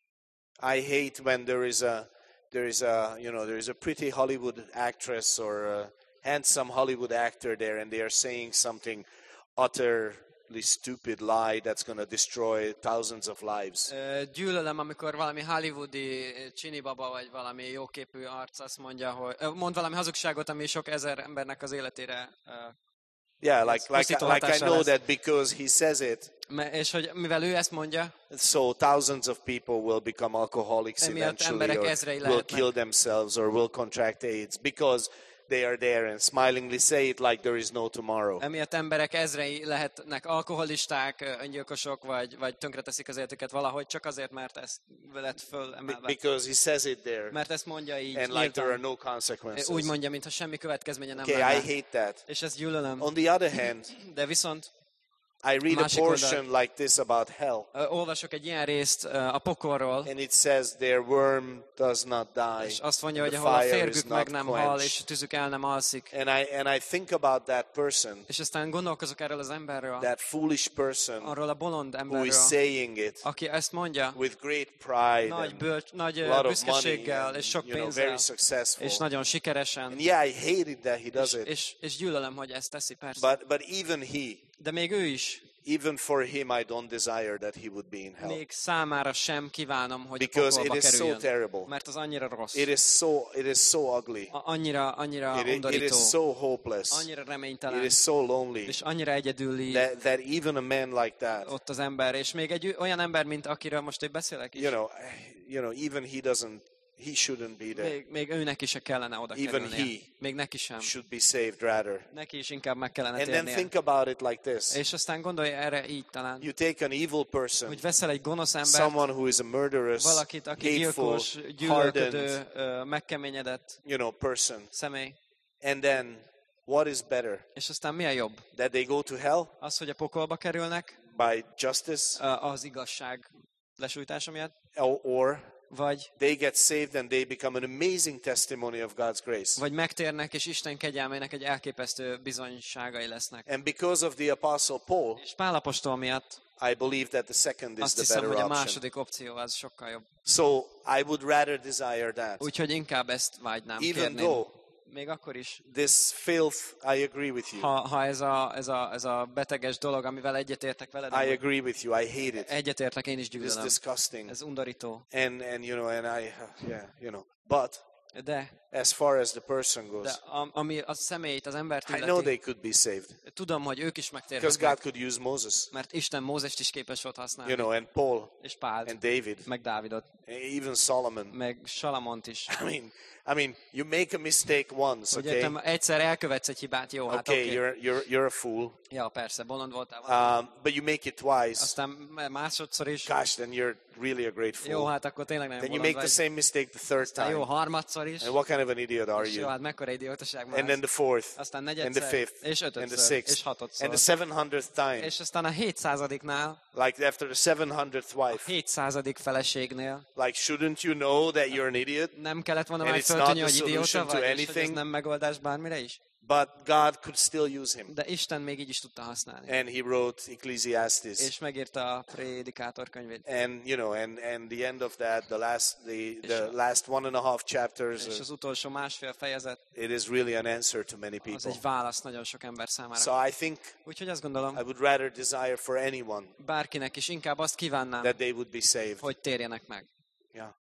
I hate when there is a, there is a, you know, there is a pretty Hollywood actress or a handsome Hollywood actor there, and they are saying something utterly stupid lie that's going to destroy thousands of lives. Ö, Gyűlölöm, amikor valami hollywoodi csinibaba vagy valami jóképű arc azt mondja, hogy ö, mond valami hazugságot, ami sok ezer embernek az életére. ö, Yeah, like like pusztító like I hatással know lesz. that because he says it, Me- És hogy mivel ő ezt mondja, so thousands of people will become alcoholics Emiatt eventually, emberek or ezrei will lehetnek. kill themselves, or will contract AIDS because they are there and smilingly say it like there is no tomorrow. emiatt emberek ezrei lehetnek alkoholisták, ö, öngyilkosok, vagy, vagy tönkreteszik az életüket valahogy, csak azért, mert ezt lett Be- fölemelve. because he says it there, Mert ezt mondja így, and like there are nyíltan. no consequences. Úgy mondja, mintha semmi következménye nem Okay, I lenne. hate that. És ezt gyűlölöm. On the other hand, De viszont I read a Másik portion like this about hell, ö, olvasok egy ilyen részt ö, a pokolról, and it says their worm does not die, és azt mondja, and hogy the ahol a fire is férgük meg not nem hal, és quenched. a tüzük el nem alszik. And I and I think about that person, És aztán gondolkozok erről az emberről, that foolish person arról a bolond who is emberről, saying it aki ezt mondja, with great pride nagy, and bölcs, nagy a ö, lot of money büszkeséggel, and, és sok you know, pénzzel, very successful. és nagyon sikeresen. And yeah, I hate it that he does És, it. és, és gyűlölöm, hogy ezt teszi, persze. But but even he, De még ő is, even for him, I don't desire that he would be in hell, még számára sem kívánom, hogy a because it pokolba is so kerüljön. terrible. Mert az annyira rossz. It is so it is so ugly. A- Annyira, annyira It, i- it undorító. is so hopeless. Annyira It reménytelen. is so lonely És annyira egyedüli that that even a man like that, ott az ember. És még egy olyan ember, mint akiről most én beszélek is. you know, you know, even he doesn't, he shouldn't be there. Még, még őnek is se kellene oda Even kerülnie. he Még neki sem. Should be saved rather. Neki is inkább meg kellene And then térnie. think about it like this: És aztán gondolj erre így talán, you take an evil person, hogy veszel egy gonosz embert, someone who is a murderous, valakit, aki hateful, gyilkos, hardened, gyűlölködő, ö, megkeményedett you know, person, személy. and then what is better? És aztán mi a jobb? That they go to hell Az, hogy a pokolba kerülnek by justice, ö, az igazság lesújtása miatt, or, or vagy, they get saved and they become an amazing testimony of God's grace. vagy megtérnek, és Isten kegyelmének egy elképesztő bizonyságai lesznek. And because of the Apostle Paul, És Pál apostol miatt I believe that the second is azt the hiszem, better hogy a option. második opció az sokkal jobb. So I would rather desire that. Úgyhogy inkább ezt vágynám, Even kérném. though Még akkor is, this filth, I agree with you. ha, ha ez, a, ez, a, ez a beteges dolog, amivel egyetértek veled, I amúgy agree with you. I hate it. egyetértek, én is It's gyűlölöm. disgusting. Ez undorító. And and you know, and I yeah, you know. But De, as far as the person de goes, am- ami a személyt, az embert I know illeti, they could be saved tudom, hogy ők is because megtérhetnek, God could use Moses, mert Isten Mózest is képes volt használni, you know, and Paul és Pált, and David, meg Dávidot, even Solomon. meg Salamont is. I mean, I mean, you make a mistake once, Hogy okay? értem, egyszer elkövetsz egy hibát, jó, hát Okay, oké. you're you're you're a fool. Ja, persze, bolond voltál valami. Um, but you make it twice. Aztán másodszor is. Gosh, then you're really a great Jó, fool. hát akkor tényleg nagyon Then you bolond make the vagy. same mistake the third Aztán jó, time. harmadszor is. And what kind of an idiot are És jó, you? hát mekkora idiótaság már And then ez. the fourth, Aztán and the negyedszer, fifth, és and the ötödször, és sixth, hatodszor. and the seven hundredth time. És aztán a hétszázadiknál, Like after the seven hundredth wife. hétszázadik feleségnél Like, shouldn't you know that you're an idiot? nem kellett volna And már it's föltűnni, not the hogy idióta solution to vagy, és hogy ez anything. nem megoldás bármire is. But God could still use him. De Isten még így is tudta használni. And he wrote Ecclesiastes. És megírta a Prédikátor könyvét. And you know, and and the end of that, the last the the last one and a half chapters, És uh, az utolsó másfél fejezet, it is really an answer to many az people. egy válasz nagyon sok ember számára. So I think Úgyhogy azt gondolom, I would rather desire for anyone bárkinek is inkább azt kívánnám, that they would be saved. hogy térjenek meg. Yeah.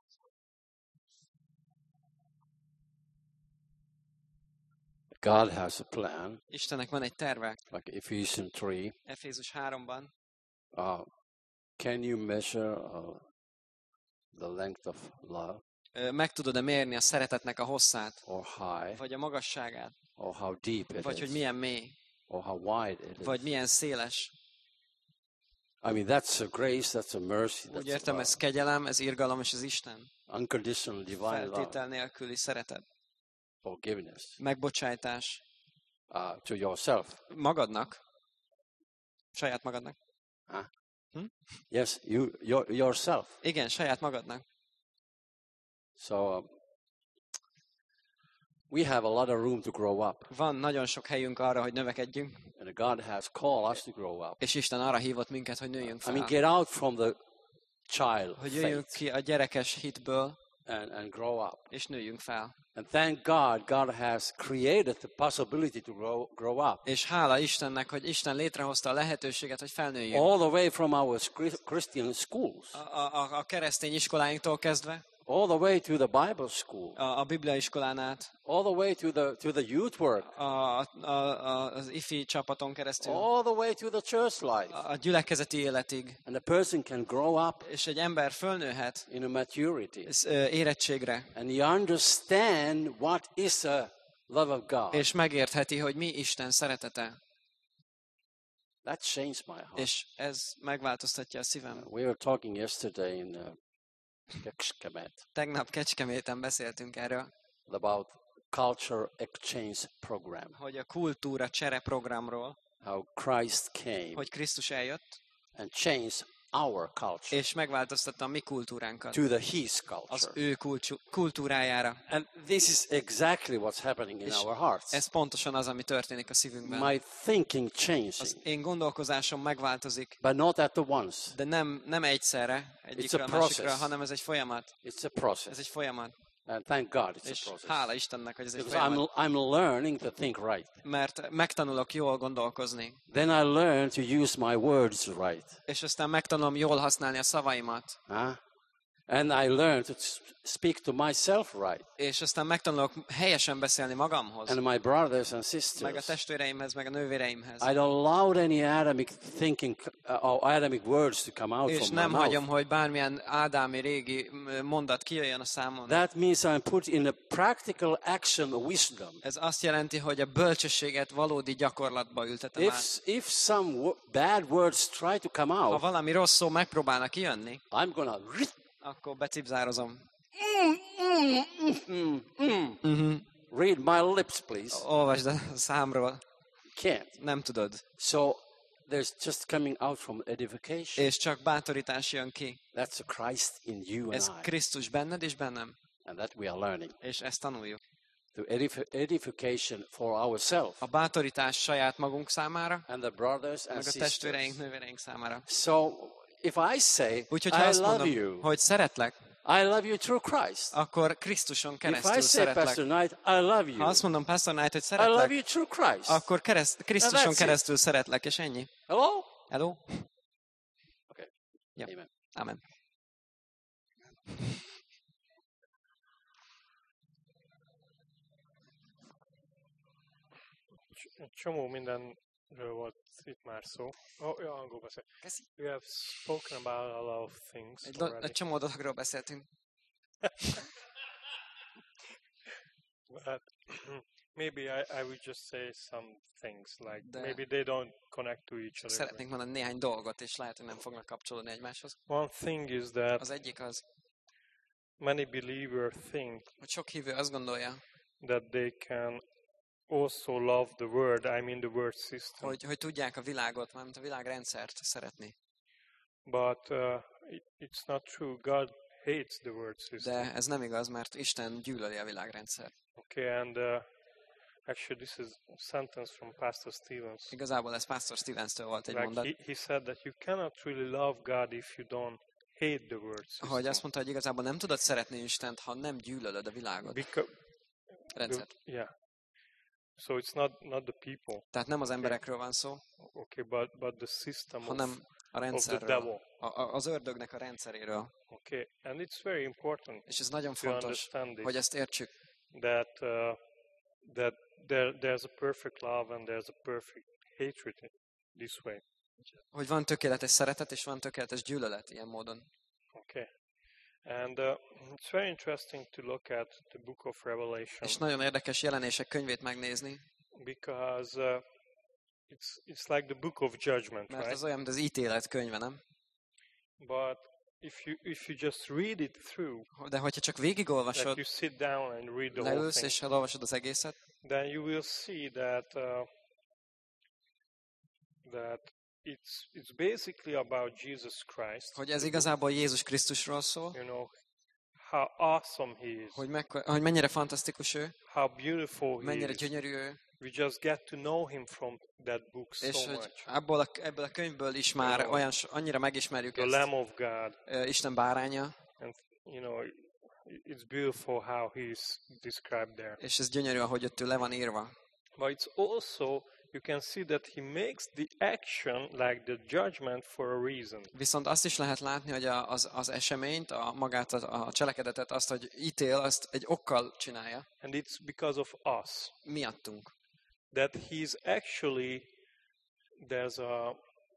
God has a plan, Istennek van egy terve. like Ephesians three. Efézus háromban. Uh, can you measure uh, the length of love Ö, Meg tudod-e mérni a szeretetnek a hosszát, or high vagy a magasságát, or how deep it vagy hogy is milyen mély, or how wide it vagy is? milyen széles. I mean, that's a grace, that's a mercy, Úgy that's értem, a ez kegyelem, ez irgalom, és ez Isten. unconditional divine love, Feltétel nélküli szeretet. forgiveness Megbocsájtás. uh, to yourself. Magadnak. Saját magadnak. Yes, you your, yourself. Igen, saját magadnak. So, um, We have a lot of room to grow up. Van nagyon sok helyünk arra, hogy növekedjünk, And God has called us to grow up. és Isten arra hívott minket, hogy nőjünk I mean, fel. get out from the child Hogy jöjjünk faith ki a gyerekes hitből, and, and grow up. és nőjünk fel. And thank God, God has created the possibility to grow, grow up. És hála Istennek, hogy Isten létrehozta a lehetőséget, hogy felnőjünk. All the way from our Chris- Christian schools, A, a, a keresztény iskoláinktól kezdve, all the way to the Bible school, a, a Biblia iskolán át, all the way to the, to the youth work, a, a, a, az ifi csapaton keresztül, all the way to the church life. a gyülekezeti életig. And a person can grow up És egy ember fölnőhet in a maturity. ez, ö, érettségre, And you understand what is a love of God. és megértheti, hogy mi Isten szeretete. That changed my heart. És ez megváltoztatja a szívem. We were talking yesterday in uh, Kecskemet Tegnap Kecskeméten beszéltünk erről, about culture exchange program. hogy a kultúra csere programról, How Christ came hogy Krisztus eljött, and changed our culture és megváltoztatta a mi kultúránkat to the His az culture. ő kulcsú, kultúrájára. And this is exactly what's happening in És our hearts. ez pontosan az, ami történik a szívünkben. My thinking Az changing, én gondolkozásom megváltozik, but not at the once. de nem, nem egyszerre, egyikről a process. másikra, hanem ez egy folyamat. It's a process. Ez egy folyamat. And thank God it's a És process. hála Istennek, hogy ez egy Because I'm, folyamat. I'm learning to think right. Mert megtanulok jól gondolkozni, Then I learn to use my words right. és aztán megtanulom jól használni a szavaimat, Huh? And I learn to s- speak to myself right. és aztán megtanulok helyesen beszélni magamhoz, And my brothers and meg a sisters. testvéreimhez, meg a nővéreimhez. I don't allow any Adamic thinking uh, or Adamic words to come out És from nem my hagyom, mouth. hogy bármilyen ádámi régi m, mondat kijöjjön a számon. That means I'm put in a practical action wisdom. Ez azt jelenti, hogy a bölcsességet valódi gyakorlatba ültetem át. If, if some wo- bad words try to come Ha out, valami rossz szó megpróbálna kijönni, I'm gonna akkor becipzározom. read my lips, please. Olvasd a számról. Can't. Nem tudod. So there's just coming out from edification. És csak bátorítás jön ki. That's a Christ in you Ez and I. Krisztus benned és bennem. And that we are learning. És ezt tanuljuk. To edif- edification for ourselves A bátorítás saját magunk számára, and the brothers and meg a sisters. testvéreink, nővéreink számára. So if I say, Úgyhogy ha I azt love mondom, you, hogy szeretlek, I love you through Christ. akkor Krisztuson If keresztül I say, Pastor szeretlek. Knight, I love Ha you, azt mondom, Pastor Knight, hogy I love szeretlek, you through Christ. akkor kereszt, Krisztuson Now that's it. keresztül szeretlek, és ennyi. Hello? Hello? Okay. Ja. Amen. Amen. Egy csomó mindenről volt itt már szó. Oh, ja, angol beszél. We have spoken about a lot of things Egy, lo- already. egy csomó dologról beszéltünk. But maybe I, I would just say some things like De- maybe they don't connect to each other. Szeretnénk mondani néhány dolgot, és lehet, hogy nem fognak kapcsolódni egymáshoz. One thing is that Az egyik az, many believers think hogy sok hívő azt gondolja, that they can also love the word, I mean the word system. hogy, hogy tudják a világot, mármint a világrendszert szeretni. But uh, it, it's not true. God hates the word system. De ez nem igaz, mert Isten gyűlöli a világrendszert. Okay, and uh, actually this is a sentence from Pastor Stevens. Igazából ez Pastor Stevens-től volt egy Like mondat, he, he said that you cannot really love God if you don't hate the word system. hogy azt mondta, hogy igazából nem tudod szeretni Istent, ha nem gyűlölöd a világot, Because, rendszert. yeah. So it's not, not the people, Tehát nem az emberekről van szó, okay, but, but the system of, hanem a of the rendszerről, devil. a, a, az ördögnek a rendszeréről. Okay, and it's very important És ez nagyon to fontos, understand this, hogy ezt értsük, that uh, that there there's a perfect love and there's a perfect hatred in this way. hogy van tökéletes szeretet, és van tökéletes gyűlölet ilyen módon. Okay, and uh, it's very interesting to look at the book of Revelation És nagyon érdekes jelenések könyvét megnézni, because uh, it's it's like the book of judgment, mert right? az olyan, mint az ítélet könyve, nem? But if you if you just read it through, De hogyha csak like végigolvasod, you sit down and read the whole leülsz thing, és elolvasod az egészet, then you will see that uh, that it's it's basically about Jesus Christ. hogy ez igazából Jézus Krisztusról szól, You know how awesome he is, hogy, meg, hogy mennyire fantasztikus ő, how beautiful he mennyire is. gyönyörű ő, We just get to know him from that book és so hogy much. abból a, ebből a könyvből is már know, olyan, so- annyira megismerjük The ezt, Lamb of God. ö, Isten báránya, And, you know, it's beautiful how he's described there. és ez gyönyörű, ahogy ott ő le van írva. But it's also, you can see that he makes the action like the judgment for a reason. Viszont azt is lehet látni, hogy a, az, az eseményt, a magát, a, a cselekedetet, azt, hogy ítél, azt egy okkal csinálja, And it's because of us. miattunk. That he's actually, there's a,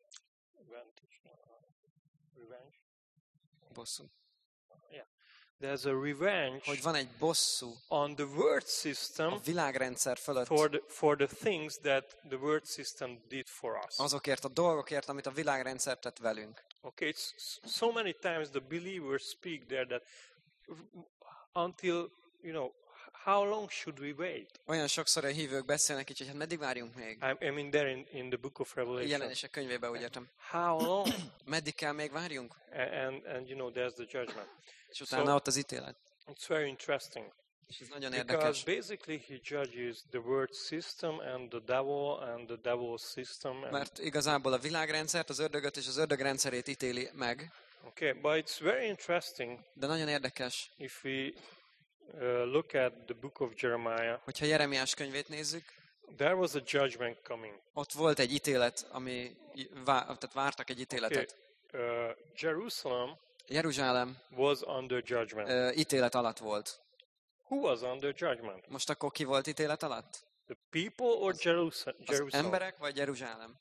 revenge? Bosszú. There's a revenge Hogy van egy bosszú on the word system a világrendszer fölött for the, for the things that the word system did for us. azokért a dolgokért, amit a világrendszer tett velünk. Okay, it's so many times the believers speak there that until, you know, how long should we wait? Olyan sokszor a hívők beszélnek így, hogy hát meddig várjunk még? I, I mean there in, in the book of Revelation. Jelenések könyvében úgy értem. How long? Meddig kell még várjunk? and, and, and you know, there's the judgment. És utána So- ott az ítélet. It's very interesting. És ez nagyon Because érdekes. basically he judges the world system and the devil and the devil's system. And, Mert igazából a világrendszert, az ördögöt és az ördög rendszerét ítéli meg. okay, but it's very interesting De nagyon érdekes, if we uh, look at the book of Jeremiah. hogyha Jeremiás könyvét nézzük, There was a judgment coming. ott volt egy ítélet, ami vá- tehát vártak egy Okay, ítéletet. uh, Jerusalem Jeruzsálem was under judgment. ö, ítélet alatt volt. Who was under judgment? Most akkor ki volt ítélet alatt? The people or Jerusa- Az Jerusalem? emberek vagy Jeruzsálem?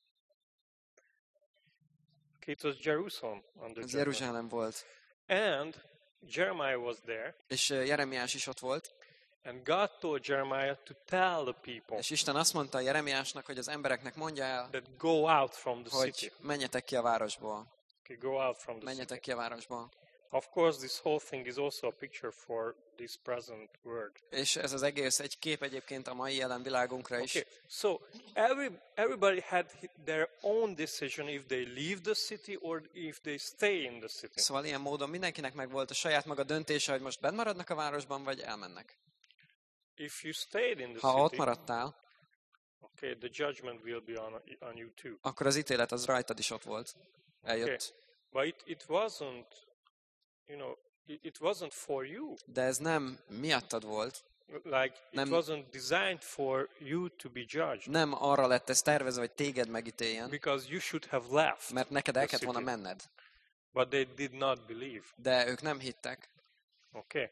Okay, it was Jerusalem under Az judgment. Jeruzsálem volt. And Jeremiah was there. És ö, Jeremiás is ott volt. And God told Jeremiah to tell the people És Isten azt mondta a Jeremiásnak, hogy az embereknek mondja el, that go out from the hogy city. menjetek ki a városból. Okay, go out from the city. Menjetek ki a városból. Of course, this whole thing is also a picture for this present world. És ez az egész egy kép egyébként a mai jelen világunkra is. Okay, so every everybody had hi- their own decision if they leave the city or if they stay in the city. Szóval ilyen módon mindenkinek meg volt a saját maga döntése, hogy most benn maradnak a városban, vagy elmennek. If you stayed in the Ha ott city, maradtál, okay, the judgment will be on, on you too. akkor az ítélet az rajtad is ott volt. Okay, Eljött. but it, it wasn't, you know, it, it wasn't for you. De ez nem miattad volt. Like it Nem- wasn't designed for you to be judged Nem arra lett ez tervezve, hogy téged megítéljen, because you should have left. mert neked el the kellett volna city. menned. But they did not believe. De ők nem hittek. Okay.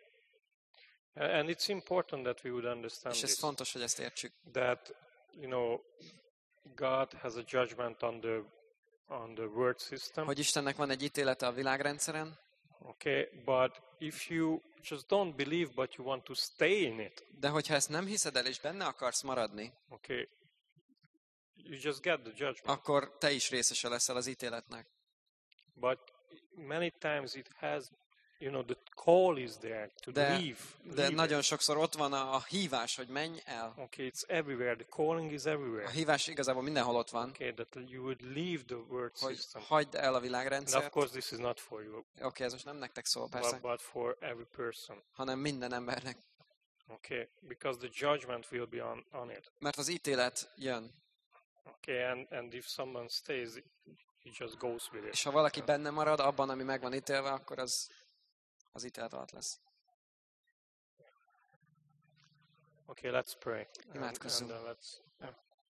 And it's important that we would understand És ez this. fontos, hogy ezt értsük. That, you know, God has a judgment on the on the world system. Hogy Istennek van egy ítélete a világrendszeren, Okay, but if you just don't believe but you want to stay in it, de hogyha ezt nem hiszed el, és benne akarsz maradni, okay, you just get the judgment. akkor te is részese leszel az ítéletnek. But many times it has, you know, the call is there to De, leave. de leave nagyon it. sokszor ott van a, a hívás, hogy menj el. Okay, it's everywhere. The calling is A everywhere. hívás igazából mindenhol ott van, Okay, that you would leave the world hogy system. hagyd el a And of világrendszert. course, this is not for you, Oké, okay, ez most nem nektek szól but, persze, but for every person. hanem minden embernek. Okay, because the judgment will be on, on it. Mert az ítélet jön. Okay, and, and if someone stays, he just goes with it. És ha valaki benne marad abban, ami meg van ítélve, akkor az az ítélet alatt lesz. Okay, let's pray. And, Imádkozzunk. and, uh, let's, yeah.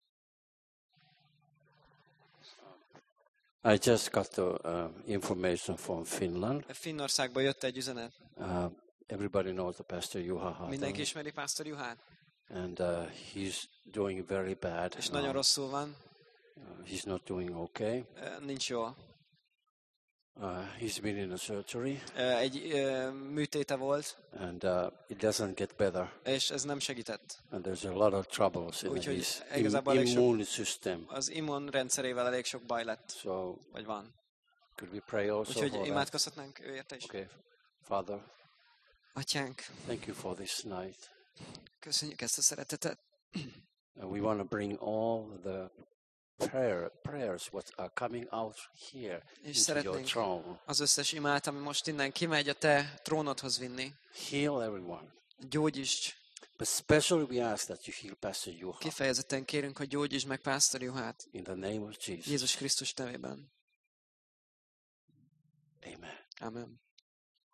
I just got the uh, information from Finland. Finnországból jött egy üzenet. Uh, everybody knows the Pastor Juha Mindenki Haatanen, ismeri Pásztor Juhát, and uh, he's doing very bad. és nagyon now. rosszul van, Uh, he's not doing okay. ö, nincs jól. Uh, he's been in a surgery, Ö, Egy ö, műtéte volt, and uh, it doesn't get better. és ez nem segített. And there's a lot of troubles in Úgyhogy his im- igazából elég sok- immune system. Az immunrendszerével elég sok baj lett, So vagy van. could we pray also Úgyhogy for that? imádkozhatnánk ő érte is. Okay, Father, Atyánk, thank you for this night. köszönjük ezt a szeretetet. And we want to bring all the prayer, prayers what are coming out here És into your szeretnénk throne. az összes imát, ami most innen kimegy, a te trónodhoz vinni. Heal everyone. Gyógyíts. But especially we ask that you heal Pastor Juha. Kifejezetten kérünk, hogy gyógyítsd meg Pásztor Juhát. In the name of Jesus. Jézus Krisztus nevében. Amen. Amen.